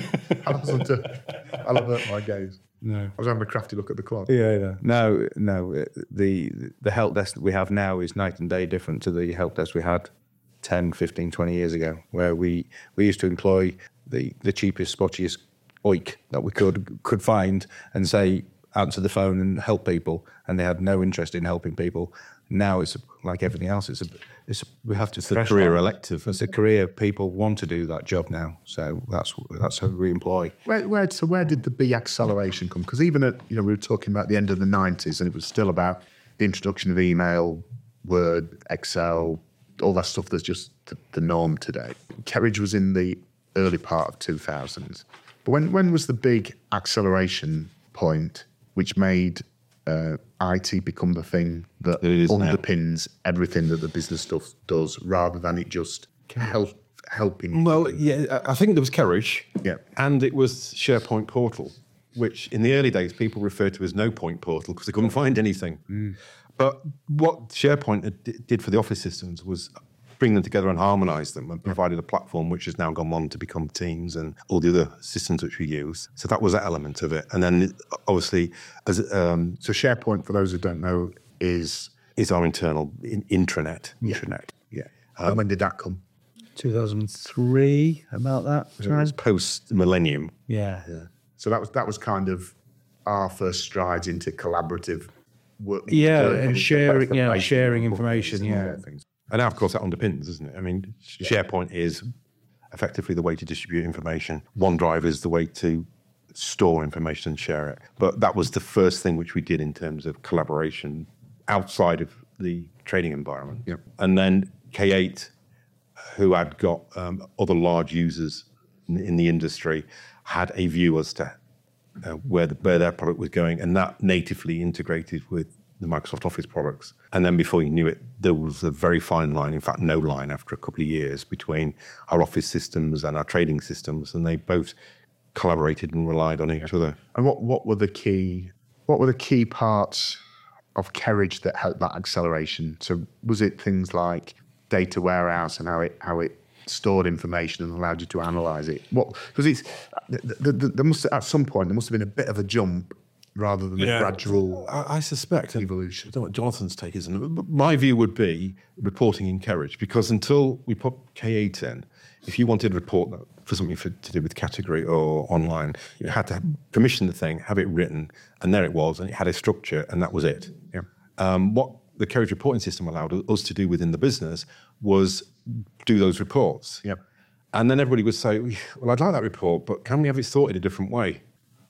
I wasn't. Uh, I'll avert my gaze. No. I was having a crafty look at the clock. Yeah, yeah. No, no. The the help desk that we have now is night and day different to the help desk we had ten, fifteen, twenty years ago, where we, we used to employ the, the cheapest, spottiest oik that we could could find and say, answer the phone and help people, and they had no interest in helping people. Now it's like everything else. It's a, it's a, we have to. It's a career elective. It's a career. People want to do that job now, so that's that's who we employ. Where, where, so where did the B acceleration come? Because even at, you know, we were talking about the end of the nineties, and it was still about the introduction of email, Word, Excel, all that stuff that's just the, the norm today. Kerridge was in the early part of two thousands. But when, when was the big acceleration point which made uh, I T become the thing that It is now. underpins everything that the business stuff does, rather than it just help, helping? Well, yeah, I I think there was Kerridge, Yeah. and it was SharePoint Portal, which in the early days people referred to as No Point Portal because they couldn't find anything. But what SharePoint had- did for the office systems was bring them together and harmonise them, and provided a platform which has now gone on to become Teams and all the other systems which we use. So that was that element of it. And then obviously, as um, So SharePoint, for those who don't know, is is our internal in, intranet. Intranet. yeah. and when did that come? two thousand three, about that It was post millennium. Yeah. So that was that was kind of our first strides into collaborative work. Yeah, uh, and sharing, yeah, information, sharing book information, and yeah. things. And now, of course, that underpins, isn't it? I mean, SharePoint is effectively the way to distribute information. OneDrive is the way to store information and share it. But that was the first thing which we did in terms of collaboration outside of the trading environment. Yep. And then K eight, who had got um, other large users in, in the industry, had a view as to uh, where, the, where their product was going, and that natively integrated with the Microsoft Office products. And then before you knew it, there was a very fine line, in fact, no line after a couple of years between our Office systems and our trading systems, and they both collaborated and relied on each other. And what, what were the key what were the key parts of Kerridge that helped that acceleration? So was it things like data warehouse and how it how it stored information and allowed you to analyze it? What because it's the, the, there must at some point there must have been a bit of a jump rather than a gradual I, I suspect evolution. I don't know what Jonathan's take is. And my view would be reporting in Kerridge, because until we put K eight in, if you wanted to report that for something for, to do with category or online, you had to permission the thing, have it written, and there it was, and it had a structure, and that was it. Yeah. Um, what the Kerridge reporting system allowed us to do within the business was do those reports. Yep. And then everybody would say, well, I'd like that report, but can we have it sorted a different way?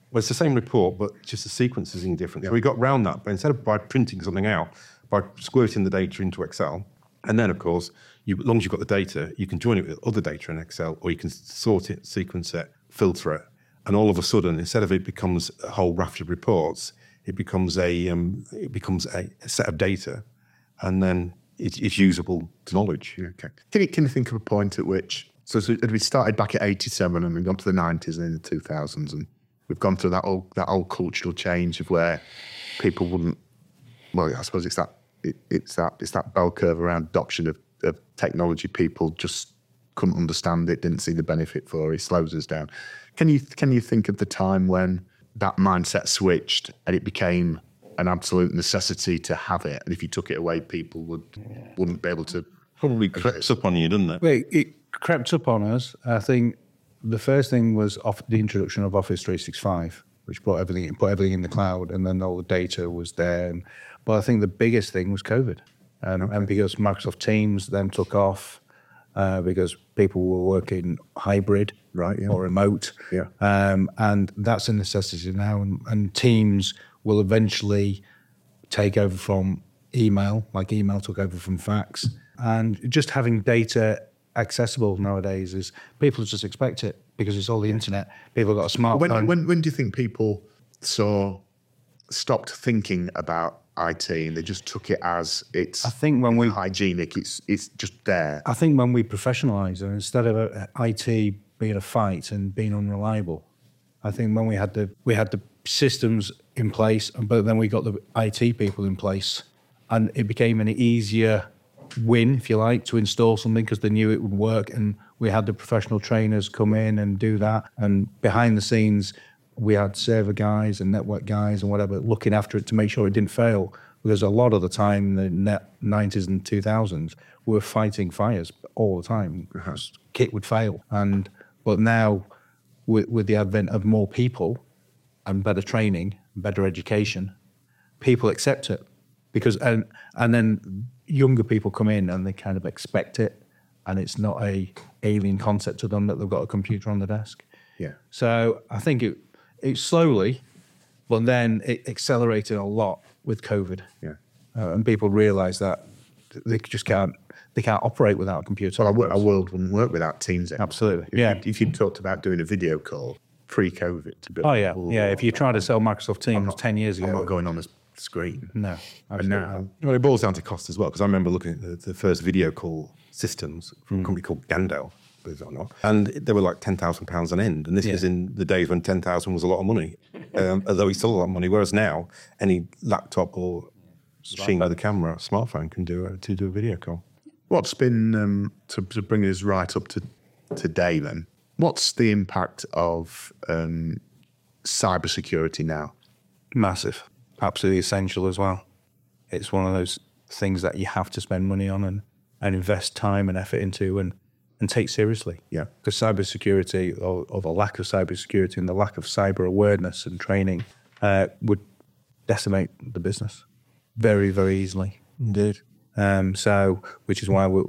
Well, it's the same report, but just the sequencing different. So we got round that, but instead of by printing something out, by squirting the data into Excel, and then, of course, you, as long as you've got the data, you can join it with other data in Excel, or you can sort it, sequence it, filter it, and all of a sudden, instead of it becomes a whole raft of reports, it becomes a um, it becomes a, a set of data, and then it's, it's usable to knowledge. Okay. Can you, can you think of a point at which, so, so we started back at eighty-seven and we've gone to the nineties and in the two thousands, and we've gone through that old, that old cultural change of where people wouldn't, well, I suppose it's that, it, it's that, it's that bell curve around adoption of, of technology. People just couldn't understand it, didn't see the benefit for it, it slows us down. Can you, can you think of the time when that mindset switched and it became an absolute necessity to have it? And if you took it away, people would, wouldn't be able to. Probably creeps up on you, doesn't it? Well, it crept up on us. I think the first thing was off the introduction of Office three sixty-five, which brought everything, put everything in the cloud, and then all the data was there. And, but I think the biggest thing was COVID. And, okay. and because Microsoft Teams then took off, uh, because people were working hybrid right, yeah. or remote. Yeah. Um, and that's a necessity now. And, and Teams will eventually take over from email, like email took over from fax. And just having data accessible nowadays is, people just expect it because it's all the internet. People have got a smartphone. When, when, when do you think people saw, stopped thinking about I T and they just took it as it's I think when we, hygienic, it's it's just there? I think when we professionalised, and instead of a, a I T being a fight and being unreliable, I think when we had the we had the systems in place, but then we got the I T people in place, and it became an easier win, if you like, to install something because they knew it would work, and we had the professional trainers come in and do that, and behind the scenes we had server guys and network guys and whatever looking after it to make sure it didn't fail, because a lot of the time in the nineties and two thousands we were fighting fires all the time. Uh-huh. Kit would fail, and but now with, with the advent of more people and better training, better education, people accept it, because and and then younger people come in and they kind of expect it, and it's not a alien concept to them that they've got a computer on the desk. Yeah. So I think it it slowly, but then it accelerated a lot with COVID. Yeah. Uh, and people realise that they just can't they can't operate without a computer. Well, our, our world wouldn't work without Teams. Absolutely. If yeah. You, if you talked about doing a video call pre-COVID, to be oh yeah, oh, yeah. If you tried to sell Microsoft Teams not, ten years ago, I'm not going on a screen. No. And now, Well, it boils down to cost as well, because I remember looking at the, the first video call systems from mm. a company called Gandel, believe it or not, and they were like ten thousand pounds an end. And this yeah. was in the days when ten thousand was a lot of money, um, although it's still a lot of money. Whereas now, any laptop or machine with a camera, smartphone can do a, to do a video call. What's been, um, to, to bring us right up to today then, what's the impact of um, cybersecurity now? Massive. Absolutely essential as well. It's one of those things that you have to spend money on and, and invest time and effort into and, and take seriously. Yeah. Because cybersecurity, or, or the lack of cybersecurity and the lack of cyber awareness and training uh, would decimate the business very, very easily. Indeed. Um, so, which is why we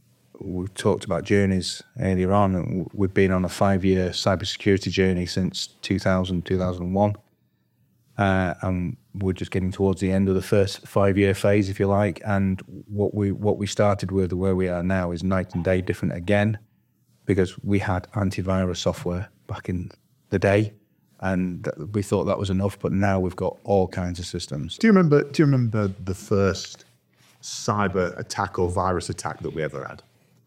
we talked about journeys earlier on, and we've been on a five-year cybersecurity journey since two thousand, two thousand one. Uh, and we're just getting towards the end of the first five-year phase, if you like. And what we what we started with, where we are now, is night and day different again, because we had antivirus software back in the day, and we thought that was enough. But now we've got all kinds of systems. Do you remember? Do you remember the first cyber attack or virus attack that we ever had?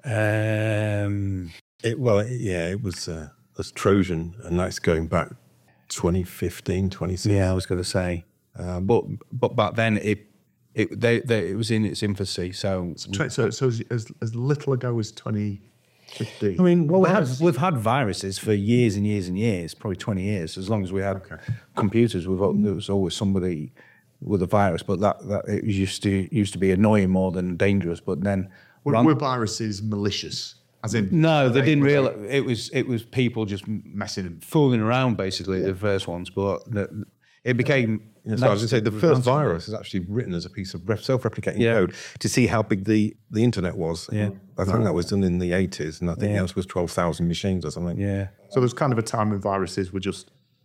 Um, it, well, it, yeah, it was uh, it was Trojan, and that's going back twenty fifteen, twenty sixteen. Yeah, I was going to say, um, but but back then it it they, they, it was in its infancy. So so so, so as as little ago as twenty fifteen. I mean, well, we had, we've had viruses for years and years and years, probably twenty years. As long as we had okay. computers, we've, there was always somebody with a virus. But that, that it used to used to be annoying more than dangerous. But then were, ran, were viruses malicious? As in, no, they, they didn't realize it was it was people just messing and fooling around. Basically, yeah. the first ones, but the, it became. Yeah, so I was going to say the first virus is actually written as a piece of self-replicating yeah. code to see how big the, the internet was. Yeah, I think right. that was done in the eighties, and I think yeah. that was twelve thousand machines or something. Yeah. So there's kind of a time when viruses were just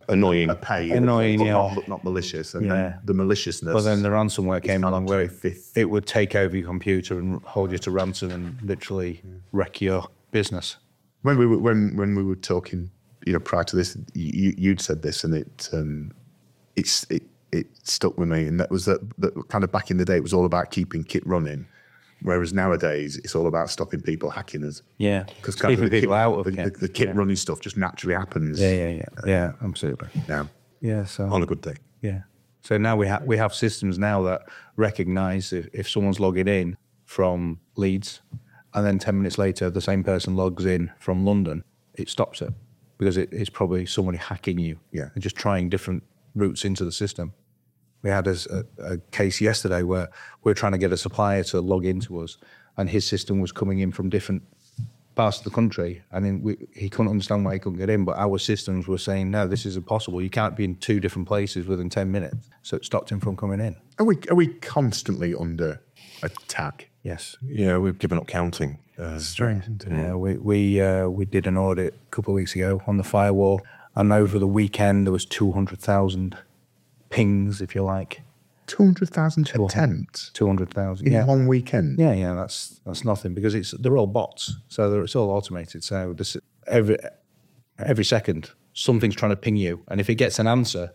Annoying. a pay. Annoying, but yeah. Not, not malicious. And Yeah. then the maliciousness. But then the ransomware came gone along to where a it, fifth. it would take over your computer and hold you to ransom and literally wreck your business. when we were when when we were talking, you know, prior to this, you, you'd said this, and it um, it's it it stuck with me, and that was that, that kind of back in the day, it was all about keeping kit running, whereas nowadays it's all about stopping people hacking us. Yeah, Because keeping people kit, out of the, it. the, the kit Yeah. running stuff just naturally happens. Yeah, yeah, yeah, yeah, absolutely. Now, Yeah, so On a good day. yeah, so now we have we have systems now that recognise if, if someone's logging in from Leeds, and then ten minutes later the same person logs in from London, it stops it because it, it's probably somebody hacking you. Yeah. and just trying different routes into the system. We had a, a, a case yesterday where we we're trying to get a supplier to log into us, and his system was coming in from different parts of the country, and then we, he couldn't understand why he couldn't get in, but our systems were saying, no, this is impossible. You can't be in two different places within ten minutes. So it stopped him from coming in. are we are we constantly under attack? Yes. Yeah, we've given up counting. Uh, Strange, isn't it? Yeah, we we uh, we did an audit a couple of weeks ago on the firewall, and over the weekend there was two hundred thousand pings, if you like. Two hundred thousand attempts two hundred thousand. in Yeah. one weekend. Yeah, yeah, that's that's nothing because it's they're all bots, so they're, it's all automated. So this, every every second something's trying to ping you, and if it gets an answer,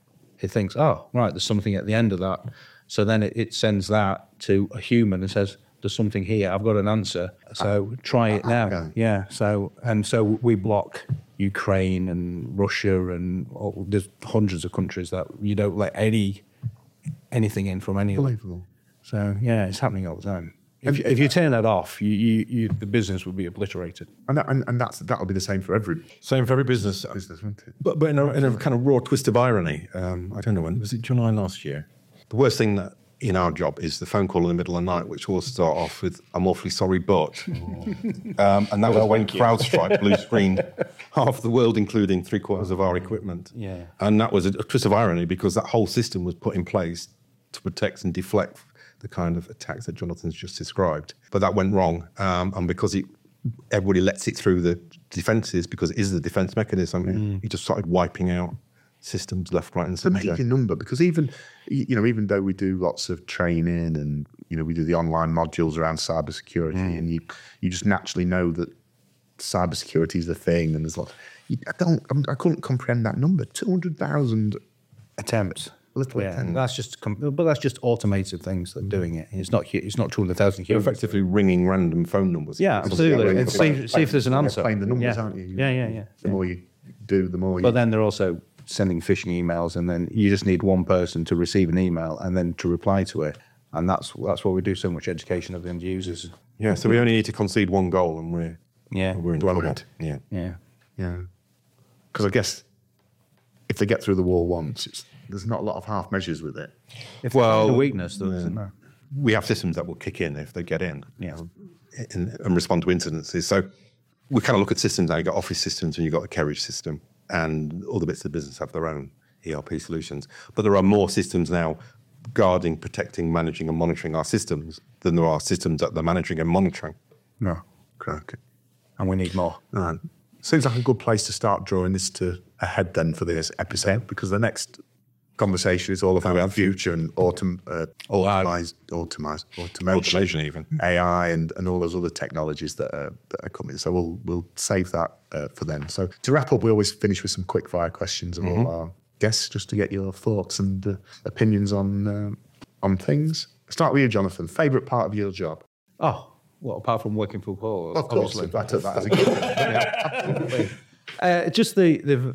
it thinks, oh, right, there's something at the end of that. So then it, it sends that to a human and says, there's something here. I've got an answer. So try it now. okay. Yeah. So and so we block Ukraine and Russia and all, there's hundreds of countries that you don't let any anything in from any of them. Unbelievable. So yeah, it's happening all the time. If, if you turn that off, you, you, you, the business would be obliterated. And, that, and and that's that'll be the same for every Same for every business. business, won't it? But, but in, a, in a kind of raw twist of irony, um, I don't know when, was it July last year? The worst thing that in our job is the phone call in the middle of the night, which will start off with, I'm awfully sorry, but. um, and that was when CrowdStrike blue screened half the world, including three quarters of our equipment. Yeah. And that was a, a twist of irony because that whole system was put in place to protect and deflect the kind of attacks that Jonathan's just described. But that went wrong. Um, and because it, everybody lets it through the defences, because it is the defence mechanism, mm. he just started wiping out systems left, right and It's a centre. major number because even, you know, even though we do lots of training and, you know, we do the online modules around cybersecurity Mm. and you you just naturally know that cybersecurity is the thing and there's lots. You, I don't, I'm, I couldn't comprehend that number. two hundred thousand Attempts. little Yeah, attempts. that's just, com- but that's just automated things that are doing it. It's not, hu- it's not two hundred thousand You're humans. effectively ringing random phone numbers. Yeah, absolutely. Yeah, And see, see if there's an you're answer. playing the numbers, yeah. aren't you? Yeah, yeah, yeah. The more you do, the more you. But then they're also sending phishing emails, and then you just need one person to receive an email and then to reply to it. And that's that's why we do so much education of the end users. Yeah, so we only need to concede one goal and we're, Yeah, we're in Well trouble. read. Yeah. yeah. yeah. Because I guess if they get through the wall once, it's, there's not a lot of half measures with it. If Well, the weakness, though, isn't there? We have systems that will kick in if they get in. Yeah. And, and respond to incidences. So we kind of look at systems now. You've got office systems and you've got a carriage system, and all the bits of the business have their own E R P solutions. But there are more systems now guarding, protecting, managing and monitoring our systems than there are systems that they're managing and monitoring. No. Okay. And we need more. Right. Seems like a good place to start drawing this to ahead then for this episode, because the next conversation is all about the future and autom- uh, automized, automized, automation, Automation even. A I, and, and all those other technologies that are, that are coming. So we'll we'll save that uh, for then. So to wrap up, we always finish with some quick fire questions of Mm-hmm. all our guests, just to get your thoughts and uh, opinions on um, on things. Start with you, Jonathan. Favorite part of your job? Oh, well, apart from working for Paul, Of course, obviously. I took that as a given. Yeah, absolutely. Uh, just the, the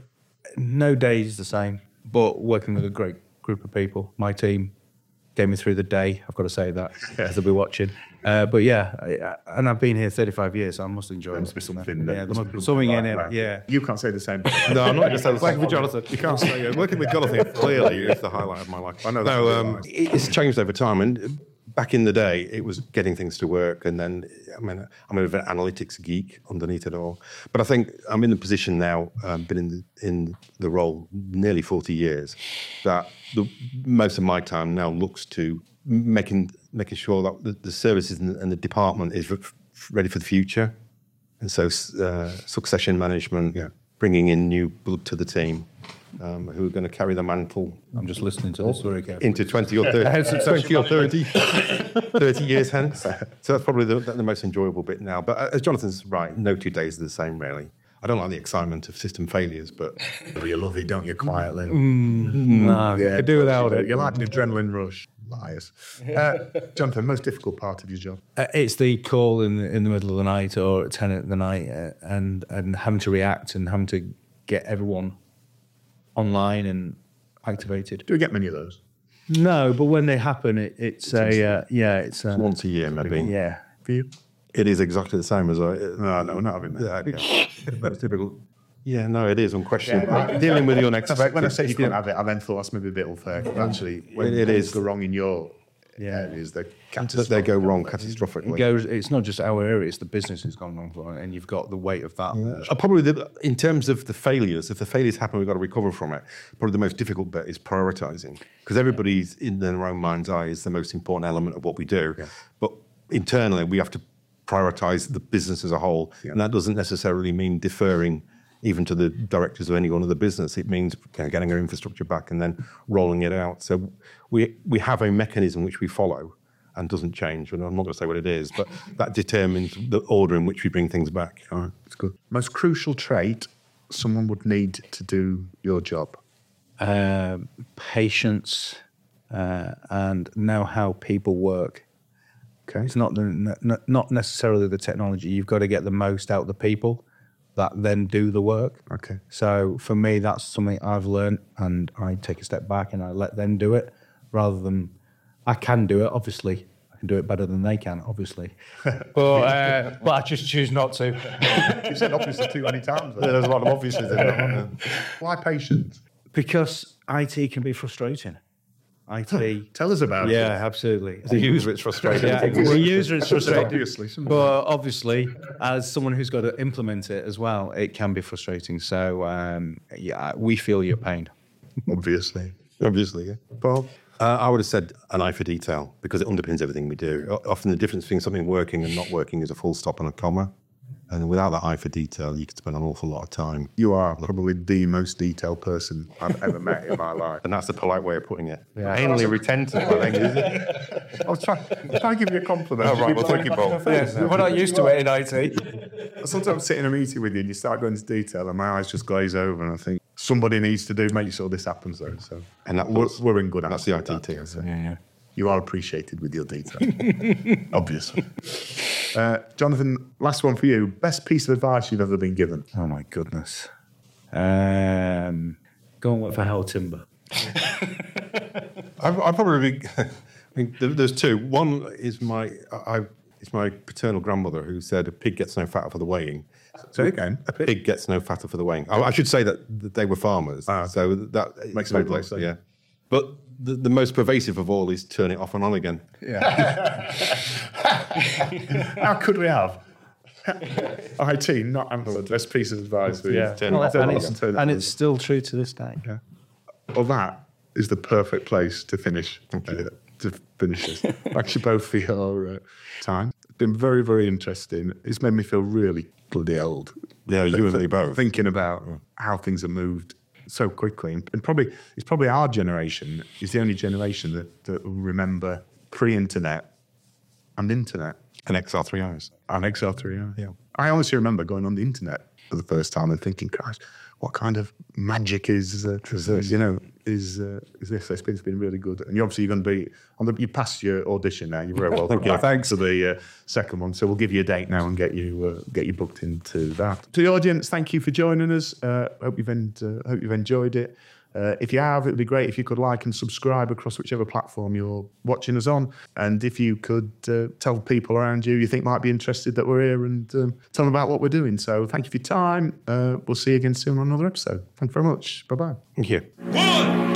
no day is the same, but working with a great group of people. My team get me through the day. I've got to say that as they'll be watching. Uh, but yeah, I, and I've been here thirty-five years, so I must enjoy There it. must be something. Yeah, that- there must be something in it. Yeah. You can't say the same. No, I'm not going to say the Working same. with Jonathan. You can't say it. Working with Jonathan clearly is the highlight of my life. I know No, that's um, it's changed over time. And back in the day, it was getting things to work. And then, I mean, I'm an analytics geek underneath it all. But I think I'm in the position now, um, been in the, in the role nearly forty years, that the, most of my time now looks to making making sure that the, the services and, and the department is re- ready for the future. And so uh, succession management, Yeah. bringing in new blood to the team, um, who are going to carry the mantle I'm just listening to this very carefully. into twenty or thirty, twenty or thirty, thirty years hence. So that's probably the, the most enjoyable bit now. But uh, as Jonathan's right, no two days are the same, really. I don't like the excitement of system failures, but You love it, don't you, quietly? No, Yeah, could do without you it. You like an adrenaline rush. Liars. Uh, Jonathan, most difficult part of your job? Uh, it's the call in the, in the middle of the night or at ten at the night, uh, and and having to react and having to get everyone online and activated. Do we get many of those? No, but when they happen, it, it's a uh, yeah, it's a, once a year maybe. yeah. For you? It is exactly the same as I. No, no, not having that. Yeah, okay. That's typical. Yeah, no, it is unquestionably. Dealing with the unexpected. When I say you couldn't have it, I then thought that's maybe a bit unfair. Actually, when It- it things is. go wrong in your Yeah. areas, they that they go wrong catastrophically. It goes. It's not just our area; it's the business who's gone wrong for it, and you've got the weight of that. Uh, probably the, in terms of the failures, if the failures happen, we've got to recover from it. Probably the most difficult bit is prioritising, because everybody's in their own mind's eye is the most important element of what we do. But internally, we have to prioritise the business as a whole, Yeah. and that doesn't necessarily mean deferring even to the directors of any one of the business. It means kind of getting our infrastructure back and then rolling it out. So we we have a mechanism which we follow and doesn't change. And I'm not going to say what it is, but that determines the order in which we bring things back. All right, that's good. Most crucial trait someone would need to do your job? Um patience uh, and know how people work. Okay. It's not the n- not necessarily the technology. You've got to get the most out of the people that then do the work. Okay. So for me, that's something I've learned, and I take a step back and I let them do it rather than I can do it. Obviously, I can do it better than they can. Obviously, but uh, but I just choose not to. You said obviously too many times. There's a lot of obviously in there. Why patience? Because I T can be frustrating. I T. Tell us about it. Yeah, absolutely. The user, it's frustrating. Yeah, the user is frustrating. Obviously, some- But obviously, as someone who's got to implement it as well, it can be frustrating. So, um, yeah, we feel your pain. Obviously. Obviously, yeah. Bob? Uh, I would have said an eye for detail, because it underpins everything we do. O- Often the difference between something working and not working is a full stop and a comma. And without that eye for detail, you could spend an awful lot of time. You are probably the most detailed person I've ever met in my life. And that's the polite way of putting it. Yeah. Anally retentive, I think, is it? I was trying, I was trying to give you a compliment. Oh, right, well, thank you, Bob. We're not used to it in I T. Sometimes sit in a meeting with you and you start going into detail and my eyes just glaze over and I think somebody needs to do make sure this happens though. So And that we're, was- we're in good That's hands the I with T that, team. so. Yeah, yeah. You are appreciated with your detail, obviously. Uh, Jonathan, last one for you. Best piece of advice you've ever been given? Oh my goodness. Um, go and work for Hell Timber. I've, I've probably been, I mean, there- there's two. One is my I, it's my paternal grandmother who said a pig gets no fatter for the weighing. Say again. A pig gets no fatter for the weighing. I, I should say that, that they were farmers, Ah, so that Makes no a lot of place, sense. yeah. But the, the most pervasive of all is turn it off and on again. Yeah. How could we have? I T not answered. Best piece of advice for you. Yeah. Turn Well, it off and, and it's, on. Turn it and on. it's still true to this day. Yeah. Well, that is the perfect place to finish. Uh, to finish this. Thanks you both for your uh, time. It's been very, very interesting. It's made me feel really bloody old. Yeah, you and me both. Thinking about how things have moved so quickly, and, and probably it's probably our generation is the only generation that, that will remember pre-internet and internet An X R three I's. and X R three. Yeah. I honestly remember going on the internet for the first time and thinking, Christ, what kind of magic is, uh, is you know, is uh, is this? It's been, it's been really good. And you obviously you're going to be on the. You passed your audition now. You're very welcome. Thank you. back Thanks to the uh, second one. So we'll give you a date now and get you uh, get you booked into that. To the audience, thank you for joining us. Uh, hope you've en- uh, hope you've enjoyed it. Uh, if you have, it would be great if you could like and subscribe across whichever platform you're watching us on. And if you could uh, tell people around you you think might be interested that we're here and um, tell them about what we're doing. So thank you for your time. Uh, we'll see you again soon on another episode. Thank you very much. Bye-bye. Thank you. One,